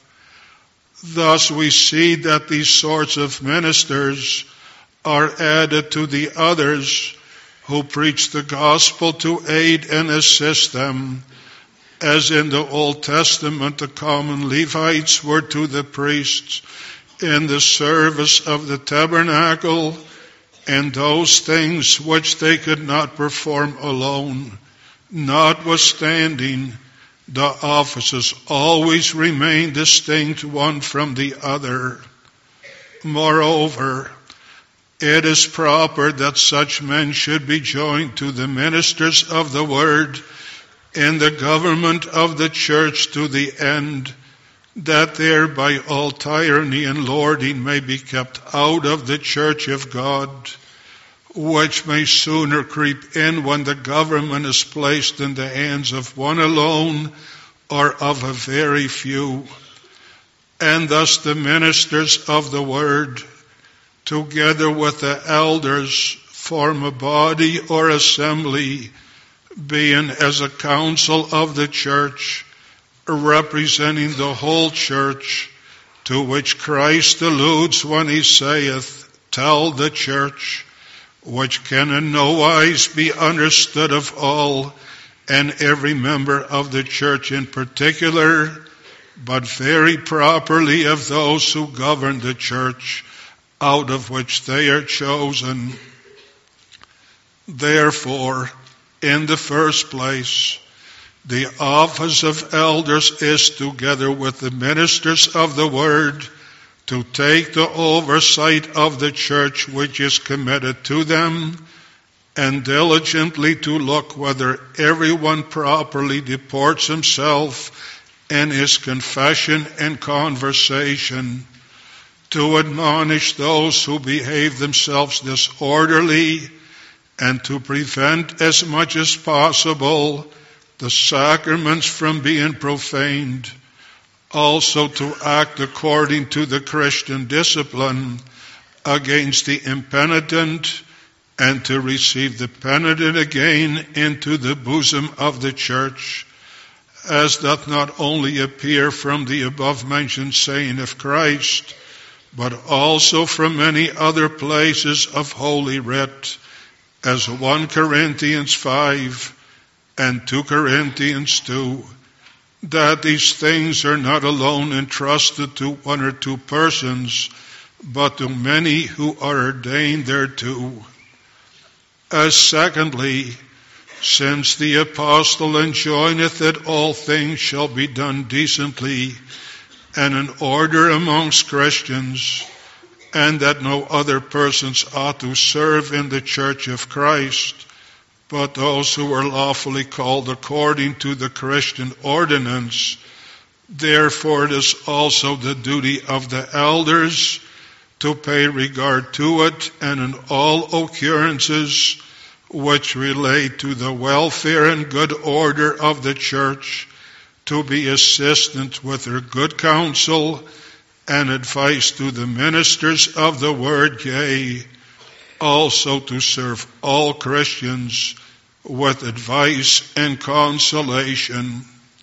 Thus we see that these sorts of ministers are added to the others who preach the gospel to aid and assist them, as in the Old Testament the common Levites were to the priests in the service of the tabernacle, and those things which they could not perform alone. Notwithstanding, the offices always remain distinct one from the other. Moreover, it is proper that such men should be joined to the ministers of the word in the government of the church, to the end that thereby all tyranny and lording may be kept out of the church of God, which may sooner creep in when the government is placed in the hands of one alone or of a very few. And thus the ministers of the word, together with the elders, form a body or assembly, being as a council of the church, representing the whole church, to which Christ alludes when he saith, tell the church, which can in no wise be understood of all and every member of the church in particular, but very properly of those who govern the church, out of which they are chosen. Therefore, in the first place, the office of elders is, together with the ministers of the word, to take the oversight of the church which is committed to them, and diligently to look whether everyone properly deports himself in his confession and conversation, to admonish those who behave themselves disorderly, and to prevent as much as possible the sacraments from being profaned, also to act according to the Christian discipline against the impenitent, and to receive the penitent again into the bosom of the church, as doth not only appear from the above-mentioned saying of Christ, but also from many other places of Holy Writ, as 1 Corinthians 5 and 2 Corinthians 2, that these things are not alone entrusted to one or two persons, but to many who are ordained thereto. As secondly, since the apostle enjoineth that all things shall be done decently and in order amongst Christians, and that no other persons ought to serve in the church of Christ, but those who are lawfully called according to the Christian ordinance, therefore it is also the duty of the elders to pay regard to it, and in all occurrences which relate to the welfare and good order of the church, to be assistant with her good counsel and advice to the ministers of the word, yea, also to serve all Christians with advice and consolation.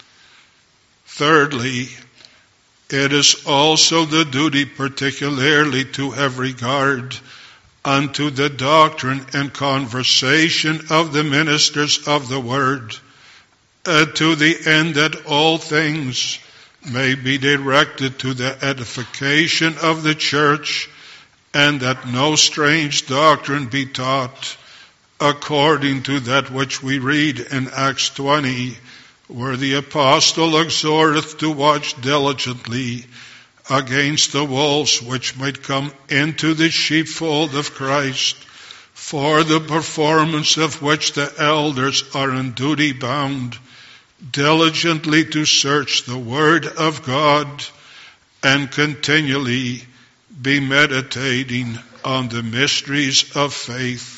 Thirdly, it is also the duty particularly to have regard unto the doctrine and conversation of the ministers of the word, to the end that all things may be directed to the edification of the church, and that no strange doctrine be taught, according to that which we read in Acts 20, where the apostle exhorteth to watch diligently against the wolves which might come into the sheepfold of Christ, for the performance of which the elders are in duty bound, diligently to search the word of God, and continually be meditating on the mysteries of faith.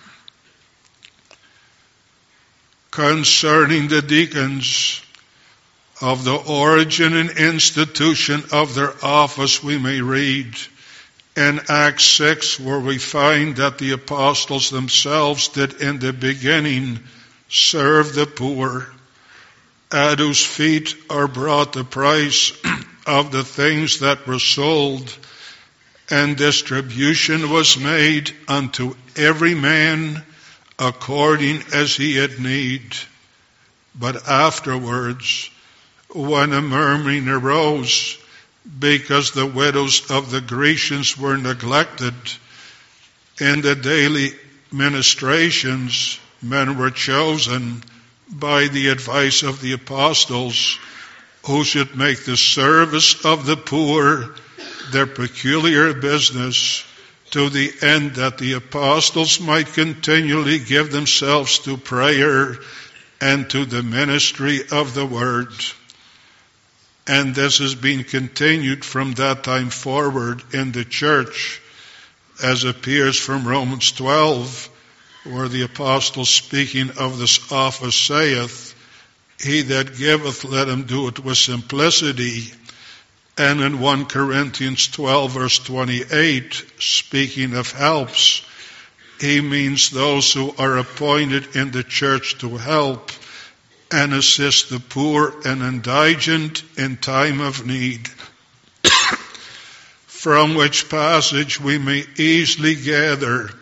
Concerning the deacons, of the origin and institution of their office we may read in Acts 6, where we find that the apostles themselves did in the beginning serve the poor, at whose feet are brought the price of the things that were sold, and distribution was made unto every man according as he had need. But afterwards, when a murmuring arose, because the widows of the Grecians were neglected, in the daily ministrations men were chosen by the advice of the apostles, who should make the service of the poor their peculiar business, to the end that the apostles might continually give themselves to prayer and to the ministry of the word. And this has been continued from that time forward in the church, as appears from Romans 12, where the apostle, speaking of this office, saith, "He that giveth, let him do it with simplicity." And in 1 Corinthians 12, verse 28, speaking of helps, he means those who are appointed in the church to help and assist the poor and indigent in time of need. From which passage we may easily gather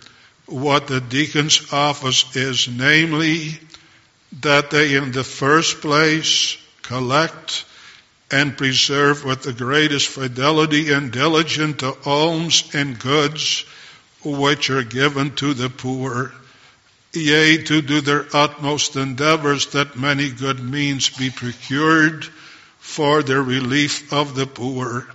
what the deacon's office is, namely, that they in the first place collect and preserve with the greatest fidelity and diligence the alms and goods which are given to the poor, yea, to do their utmost endeavors that many good means be procured for the relief of the poor.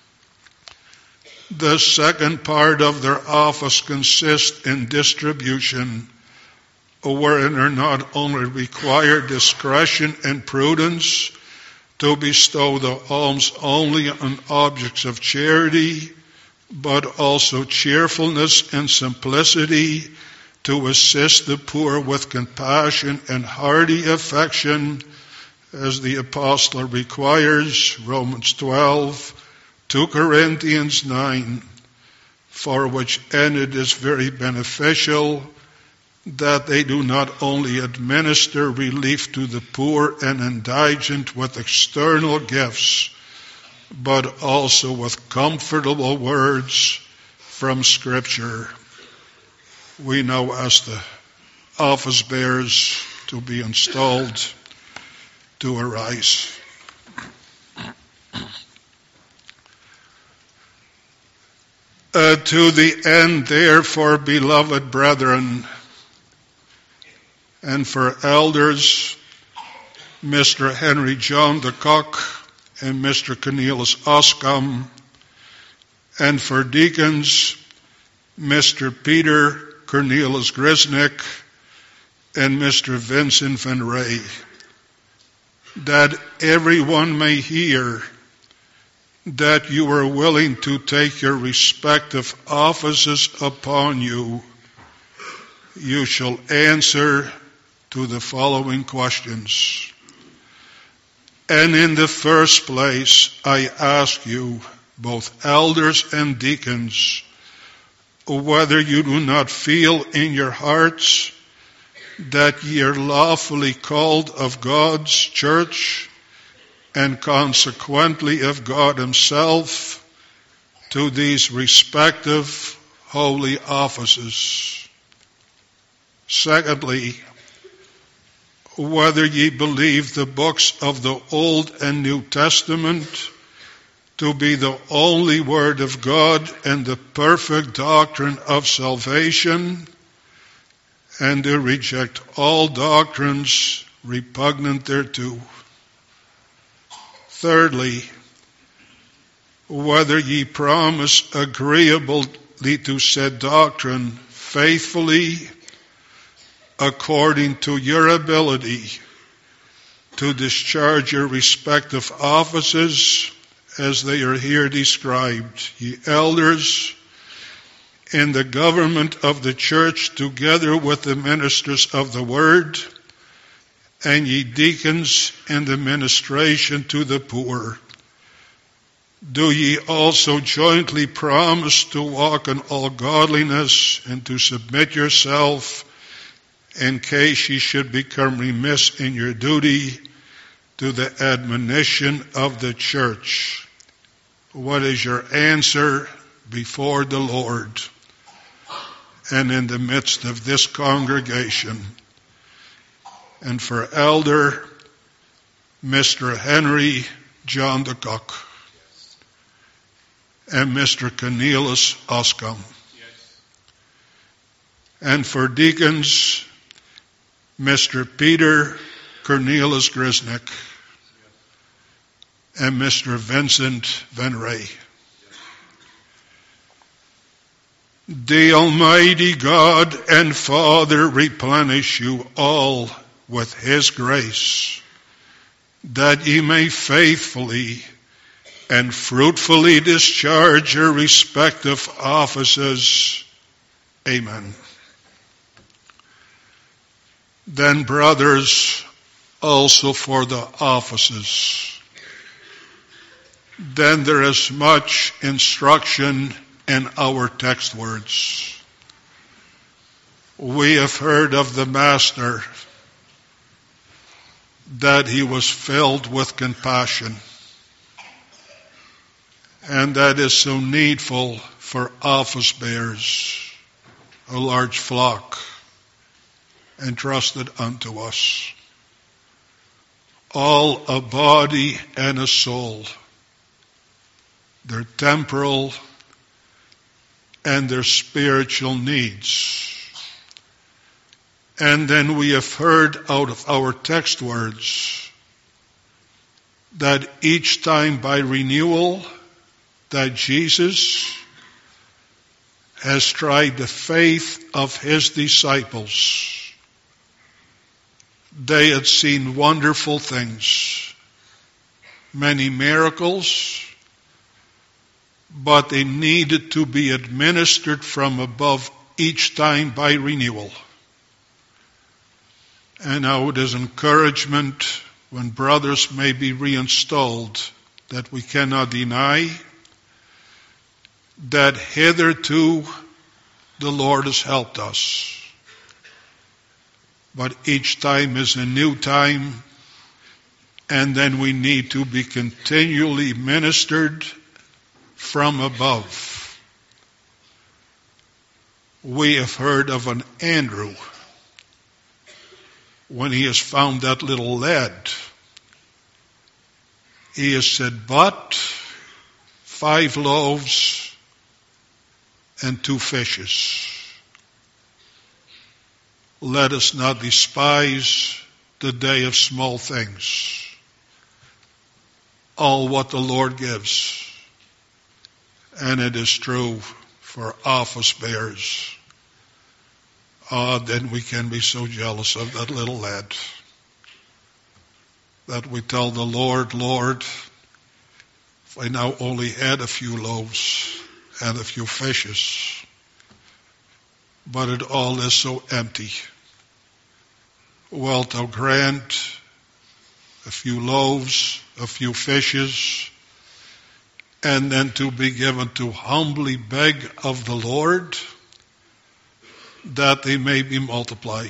The second part of their office consists in distribution, wherein are not only required discretion and prudence to bestow the alms only on objects of charity, but also cheerfulness and simplicity to assist the poor with compassion and hearty affection, as the apostle requires, Romans 12, 2 Corinthians 9, for which end it is very beneficial that they do not only administer relief to the poor and indigent with external gifts, but also with comfortable words from Scripture. We now ask the office bearers to be installed to arise. To the end, therefore, beloved brethren, and for elders, Mr. Henry John de Kock and Mr. Cornelius Oskam, and for deacons, Mr. Peter Cornelius Grisnick and Mr. Vincent Van Ray, that everyone may hear that you are willing to take your respective offices upon you. You shall answer to the following questions. And in the first place, I ask you, both elders and deacons, whether you do not feel in your hearts that ye are lawfully called of God's church, and consequently of God himself, to these respective holy offices. Secondly, whether ye believe the books of the Old and New Testament to be the only word of God and the perfect doctrine of salvation, and to reject all doctrines repugnant thereto. Thirdly, whether ye promise agreeably to said doctrine faithfully, according to your ability, to discharge your respective offices as they are here described, ye elders, in the government of the church together with the ministers of the word, and ye deacons in the ministration to the poor. Do ye also jointly promise to walk in all godliness and to submit yourself, in case ye should become remiss in your duty, to the admonition of the church? What is your answer before the Lord and in the midst of this congregation? And for elder, Mr. Henry John de Kock and Mr. Cornelius Oskam. And for deacons, Mr. Peter Cornelius Grisnick and Mr. Vincent Van Ray. The Almighty God and Father replenish you all with his grace, that ye may faithfully and fruitfully discharge your respective offices. Amen. Then, brothers, also for the offices. Then there is much instruction in our text words. We have heard of the Master, that he was filled with compassion. And that is so needful for office bearers. a large flock entrusted unto us, all a body and a soul, their temporal and their spiritual needs. And then we have heard out of our text words that each time by renewal that Jesus has tried the faith of his disciples, they had seen wonderful things, many miracles, but they needed to be administered from above each time by renewal. And now it is encouragement when brothers may be reinstalled that we cannot deny that hitherto the Lord has helped us. But each time is a new time, and then we need to be continually ministered from above. We have heard of an Andrew when he has found that little lad. He has said, but 5 loaves and 2 fishes. Let us not despise the day of small things. All what the Lord gives. And it is true for office bearers. Then we can be so jealous of that little lad that we tell the Lord, Lord, if I now only had a few loaves and a few fishes, but it all is so empty. Wilt thou grant a few loaves, a few fishes, and then to be given to humbly beg of the Lord that they may be multiplied.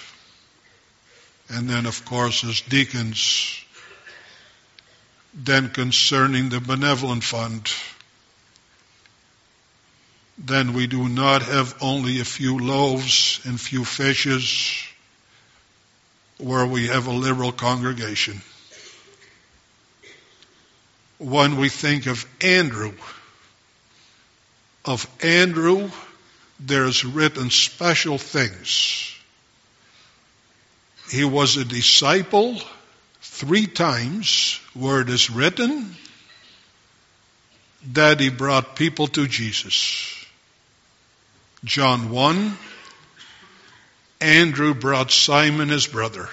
And then, of course, as deacons, then concerning the benevolent fund, then we do not have only a few loaves and few fishes where we have a liberal congregation. When we think of Andrew, there's written special things. He was a disciple 3 times where it is written that he brought people to Jesus. John 1, Andrew brought Simon his brother.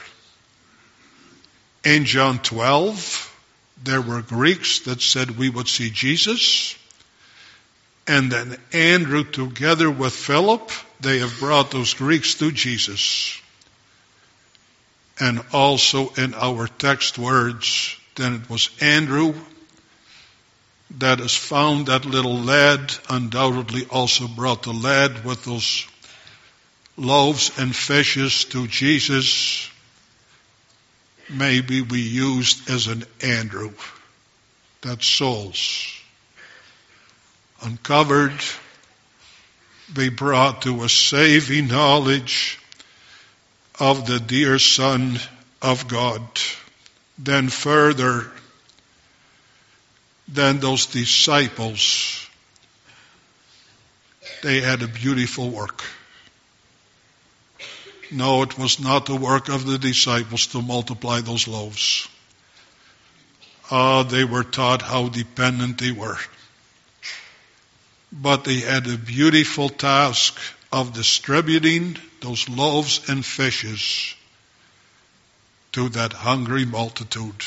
In John 12, there were Greeks that said we would see Jesus. And then Andrew, together with Philip, they have brought those Greeks to Jesus. And also in our text words, then it was Andrew that has found that little lad, undoubtedly also brought the lad with those loaves and fishes to Jesus. Maybe we used as an Andrew, that souls uncovered, be brought to a saving knowledge of the dear Son of God. Then further, then those disciples, they had a beautiful work. No, it was not the work of the disciples to multiply those loaves. They were taught how dependent they were. But they had a beautiful task of distributing those loaves and fishes to that hungry multitude.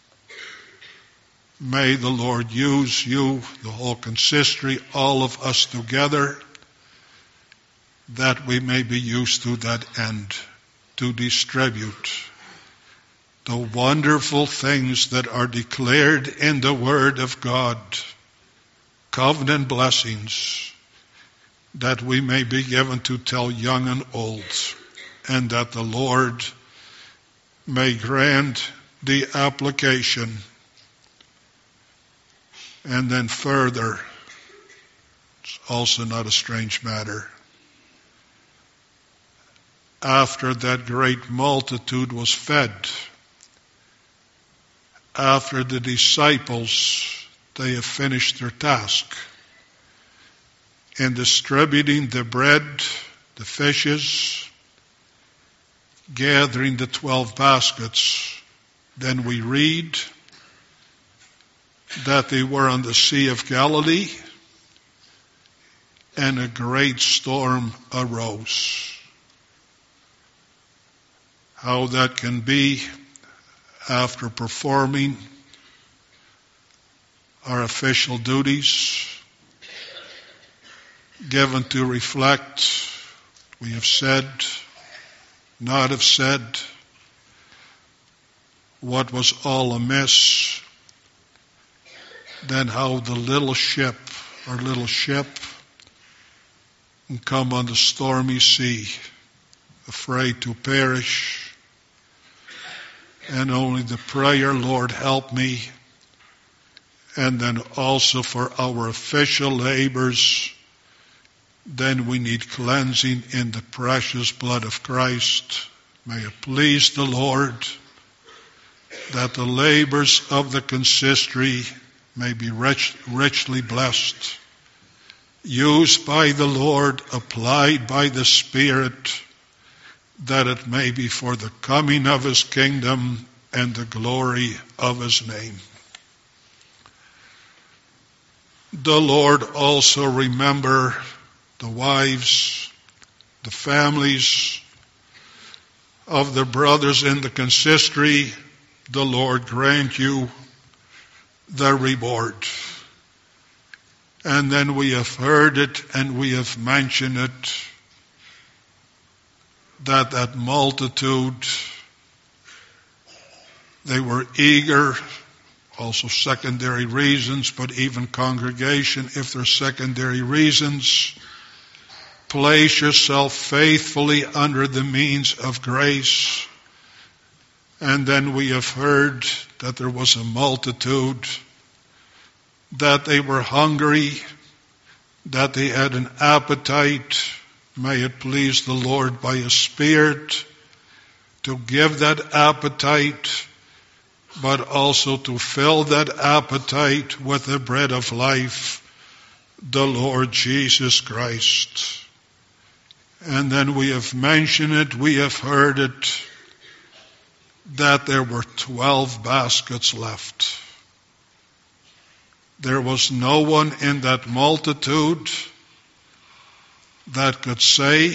May the Lord use you, the whole consistory, all of us together, that we may be used to that end, to distribute the wonderful things that are declared in the Word of God, covenant blessings, that we may be given to tell young and old, and that the Lord may grant the application. And then further, it's also not a strange matter, after that great multitude was fed, after the disciples, they have finished their task in distributing the bread, the fishes, gathering the 12 baskets, then we read that they were on the Sea of Galilee, and a great storm arose. How that can be after performing our official duties, given to reflect, we have said, not have said, what was all amiss, then how the little ship can come on the stormy sea, afraid to perish, and only the prayer, Lord, help me, and then also for our official labors, then we need cleansing in the precious blood of Christ. May it please the Lord that the labors of the consistory may be richly blessed, used by the Lord, applied by the Spirit, that it may be for the coming of His kingdom and the glory of His name. The Lord also remember the wives, the families of the brothers in the consistory. The Lord grant you the reward. And then we have heard it and we have mentioned it, that multitude, they were eager, also secondary reasons, but even congregation, if there's secondary reasons, place yourself faithfully under the means of grace. And then we have heard that there was a multitude, that they were hungry, that they had an appetite. May it please the Lord by His Spirit to give that appetite, but also to fill that appetite with the bread of life, the Lord Jesus Christ. And then we have mentioned it, we have heard it, that there were 12 baskets left. There was no one in that multitude that could say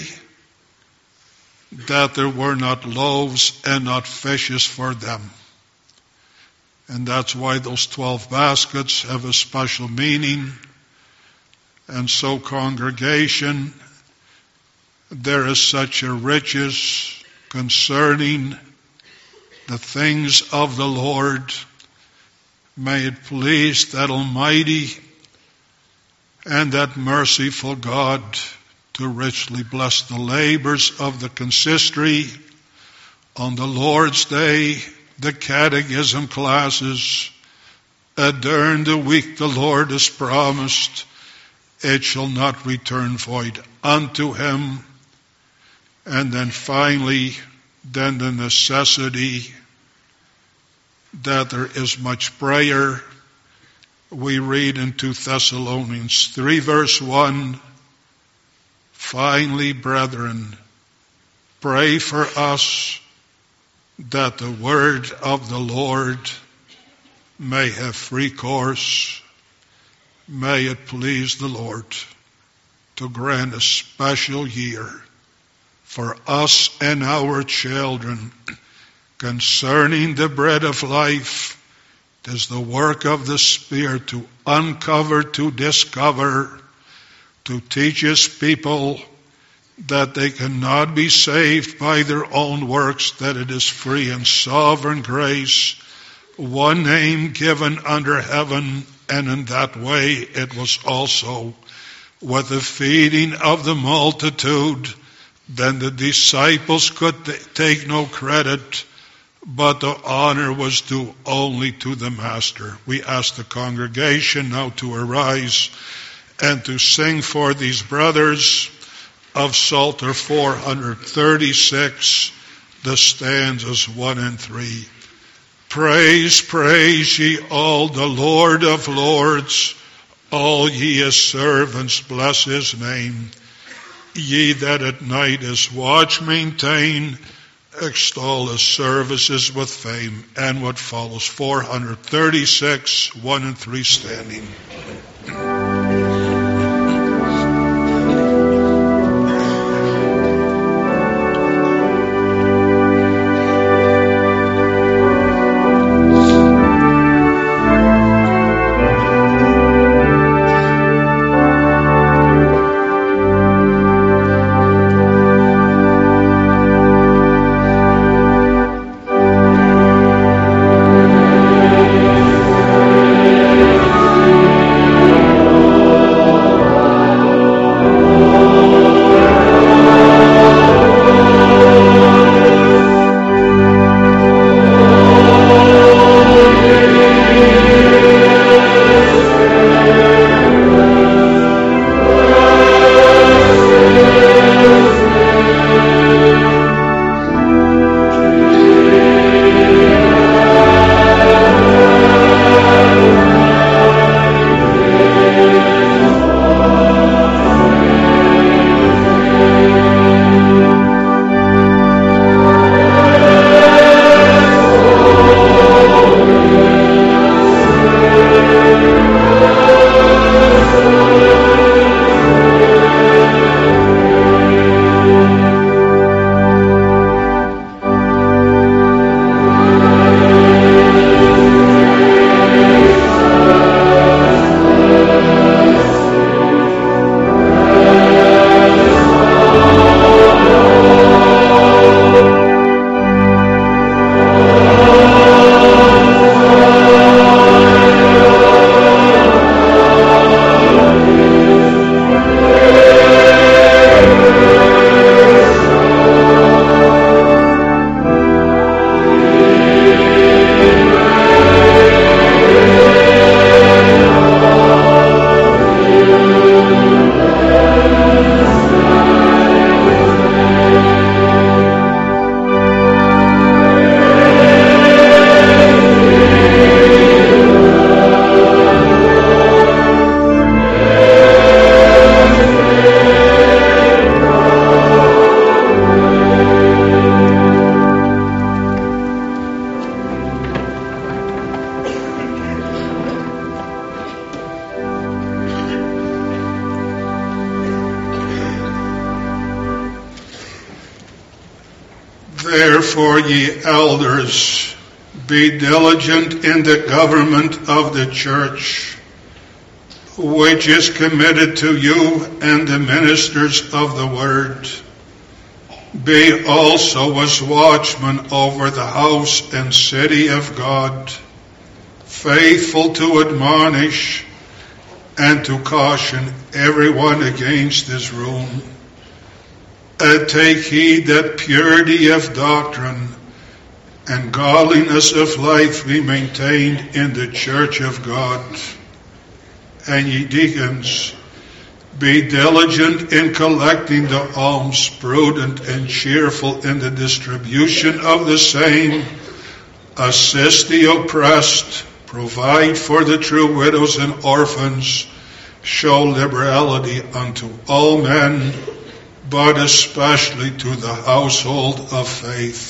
that there were not loaves and not fishes for them. And that's why those 12 baskets have a special meaning. And so, congregation, there is such a riches concerning the things of the Lord. May it please that Almighty and that merciful God to richly bless the labors of the consistory on the Lord's Day, the catechism classes, during the week the Lord has promised, it shall not return void unto Him. And then finally, then the necessity that there is much prayer. We read in 2 Thessalonians 3 verse 1, finally, brethren, pray for us that the word of the Lord may have free course. May it please the Lord to grant a special year for us and our children concerning the bread of life. It is the work of the Spirit to uncover, to discover, to teach His people that they cannot be saved by their own works, that it is free and sovereign grace, one name given under heaven, and in that way it was also with the feeding of the multitude. Then the disciples could take no credit, but the honor was due only to the Master. We ask the congregation now to arise and to sing for these brothers of Psalter 436, the stanzas 1 and 3. Praise, praise ye all the Lord of lords, all ye his servants, bless his name. Ye that at night his watch maintain, extol his services with fame. And what follows, 436, 1 and 3 standing. Therefore, ye elders, be diligent in the government of the church, which is committed to you and the ministers of the word. Be also as watchmen over the house and city of God, faithful to admonish and to caution everyone against his ruin. Take heed that purity of doctrine and godliness of life be maintained in the church of God. And ye deacons, be diligent in collecting the alms, prudent and cheerful in the distribution of the same. Assist the oppressed, provide for the true widows and orphans, show liberality unto all men, but especially to the household of faith.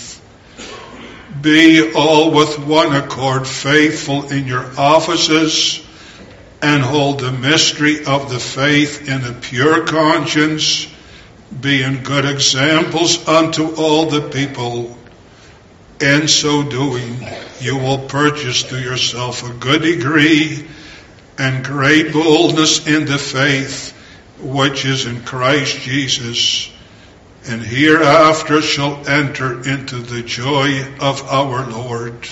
Be all with one accord faithful in your offices, and hold the mystery of the faith in a pure conscience, being good examples unto all the people. In so doing, you will purchase to yourself a good degree and great boldness in the faith which is in Christ Jesus, and hereafter shall enter into the joy of our Lord.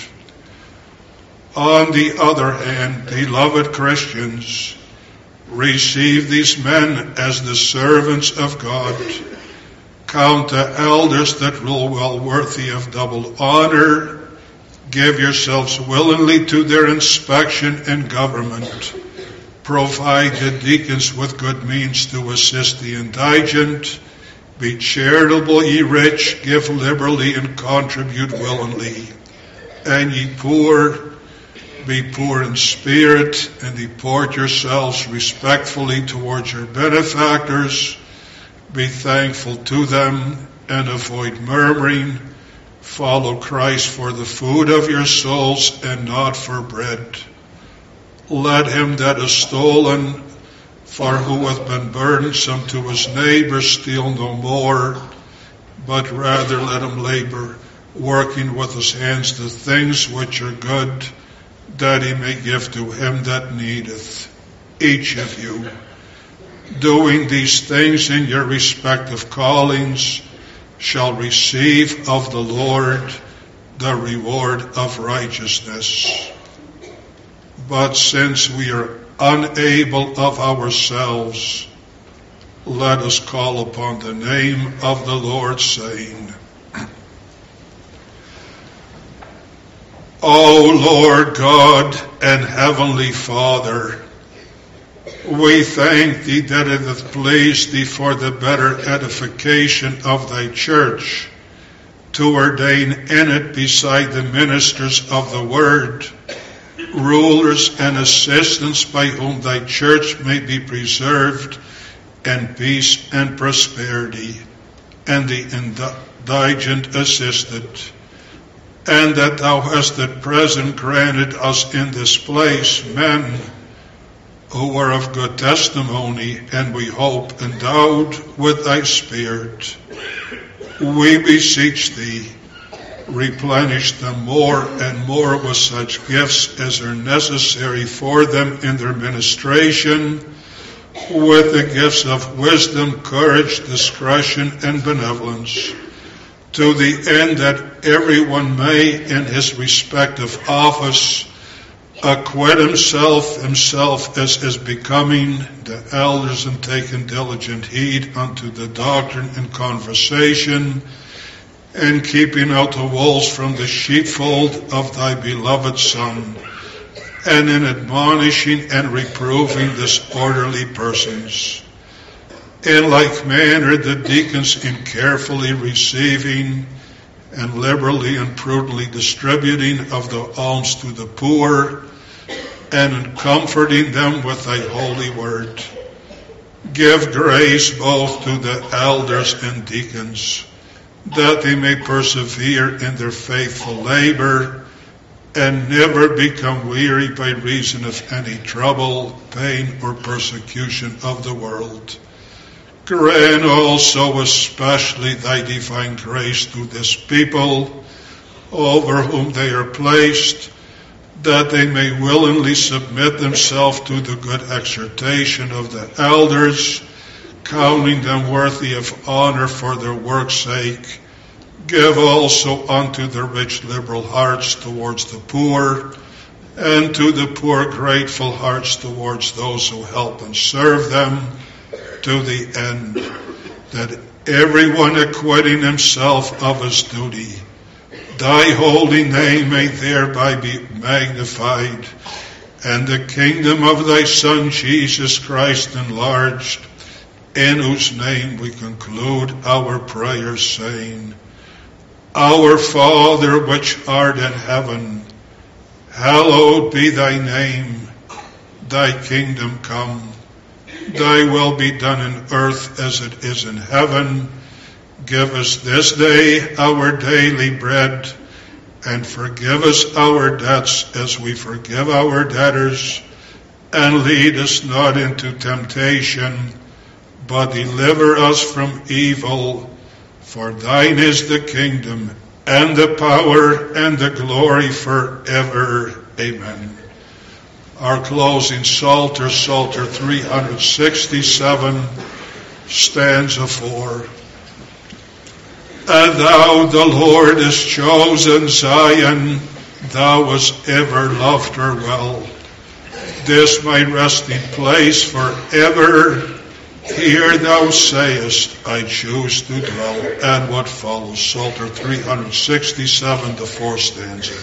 On the other hand, beloved Christians, receive these men as the servants of God. Count the elders that rule well worthy of double honor. Give yourselves willingly to their inspection and government. Provide the deacons with good means to assist the indigent. Be charitable, ye rich, give liberally and contribute willingly. And ye poor, be poor in spirit, and deport yourselves respectfully towards your benefactors. Be thankful to them, and avoid murmuring. Follow Christ for the food of your souls, and not for bread. Let him that is stolen, for who hath been burdensome to his neighbor, steal no more, but rather let him labor, working with his hands the things which are good, that he may give to him that needeth. Each of you, doing these things in your respective callings, shall receive of the Lord the reward of righteousness. But since we are unable of ourselves, let us call upon the name of the Lord, saying, O Lord God and Heavenly Father, we thank thee that it hath pleased thee for the better edification of thy church to ordain in it, beside the ministers of the word, rulers and assistants, by whom thy church may be preserved in peace and prosperity, and the indigent assisted. And that thou hast at present granted us in this place men who are of good testimony, and we hope endowed with thy Spirit. We beseech thee, replenish them more and more with such gifts as are necessary for them in their ministration, with the gifts of wisdom, courage, discretion, and benevolence, to the end that everyone may, in his respective office, acquit himself as is becoming the elders, and taking diligent heed unto the doctrine and conversation, and keeping out the wolves from the sheepfold of thy beloved Son, and in admonishing and reproving disorderly persons. In like manner the deacons, in carefully receiving and liberally and prudently distributing of the alms to the poor, and in comforting them with thy holy word, give grace both to the elders and deacons, that they may persevere in their faithful labor, and never become weary by reason of any trouble, pain, or persecution of the world. Grant also especially thy divine grace to this people, over whom they are placed, that they may willingly submit themselves to the good exhortation of the elders, counting them worthy of honor for their work's sake. Give also unto the rich liberal hearts towards the poor, and to the poor grateful hearts towards those who help and serve them, to the end that everyone acquitting himself of his duty, thy holy name may thereby be magnified, and the kingdom of thy Son Jesus Christ enlarged, in whose name we conclude our prayers, saying, Our Father which art in heaven, hallowed be thy name. Thy kingdom come. Thy will be done in earth as it is in heaven. Give us this day our daily bread, and forgive us our debts as we forgive our debtors. And lead us not into temptation, but deliver us from evil. For thine is the kingdom, and the power, and the glory forever. Amen. Our closing Psalter, Psalter 367, stanza 4. And thou, the Lord, hast chosen Zion, thou hast ever loved her well. This my resting place forever. Here thou sayest, I choose to dwell. And what follows, Psalter 367, the fourth stanza.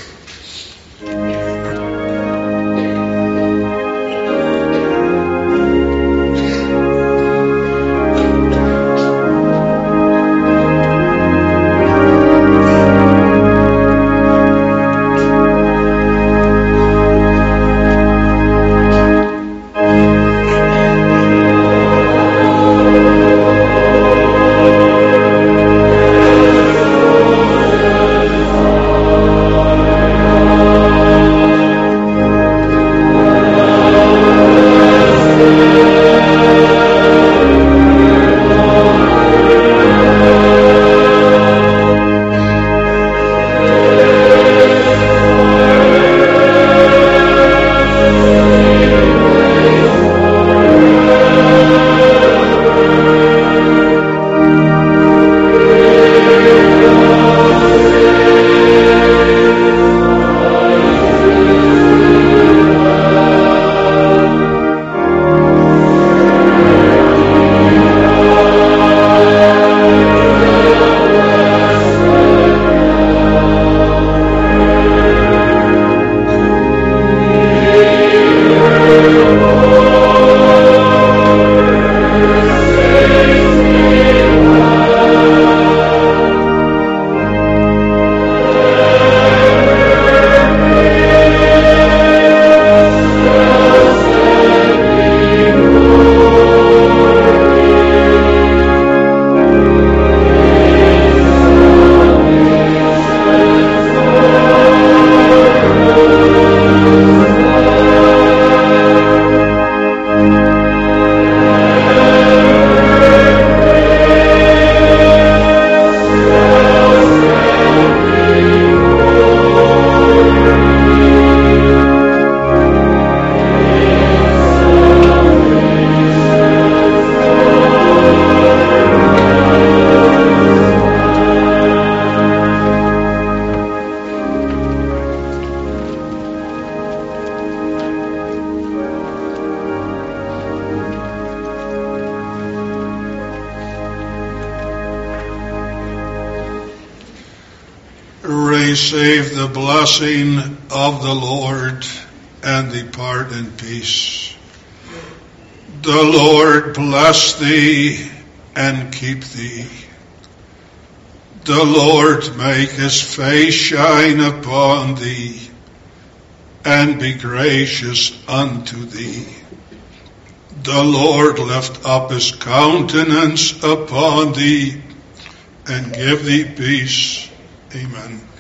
receive the blessing of the Lord and depart in peace. The Lord bless thee and keep thee. The Lord make his face shine upon thee and be gracious unto thee. The Lord lift up his countenance upon thee and give thee peace. Amen.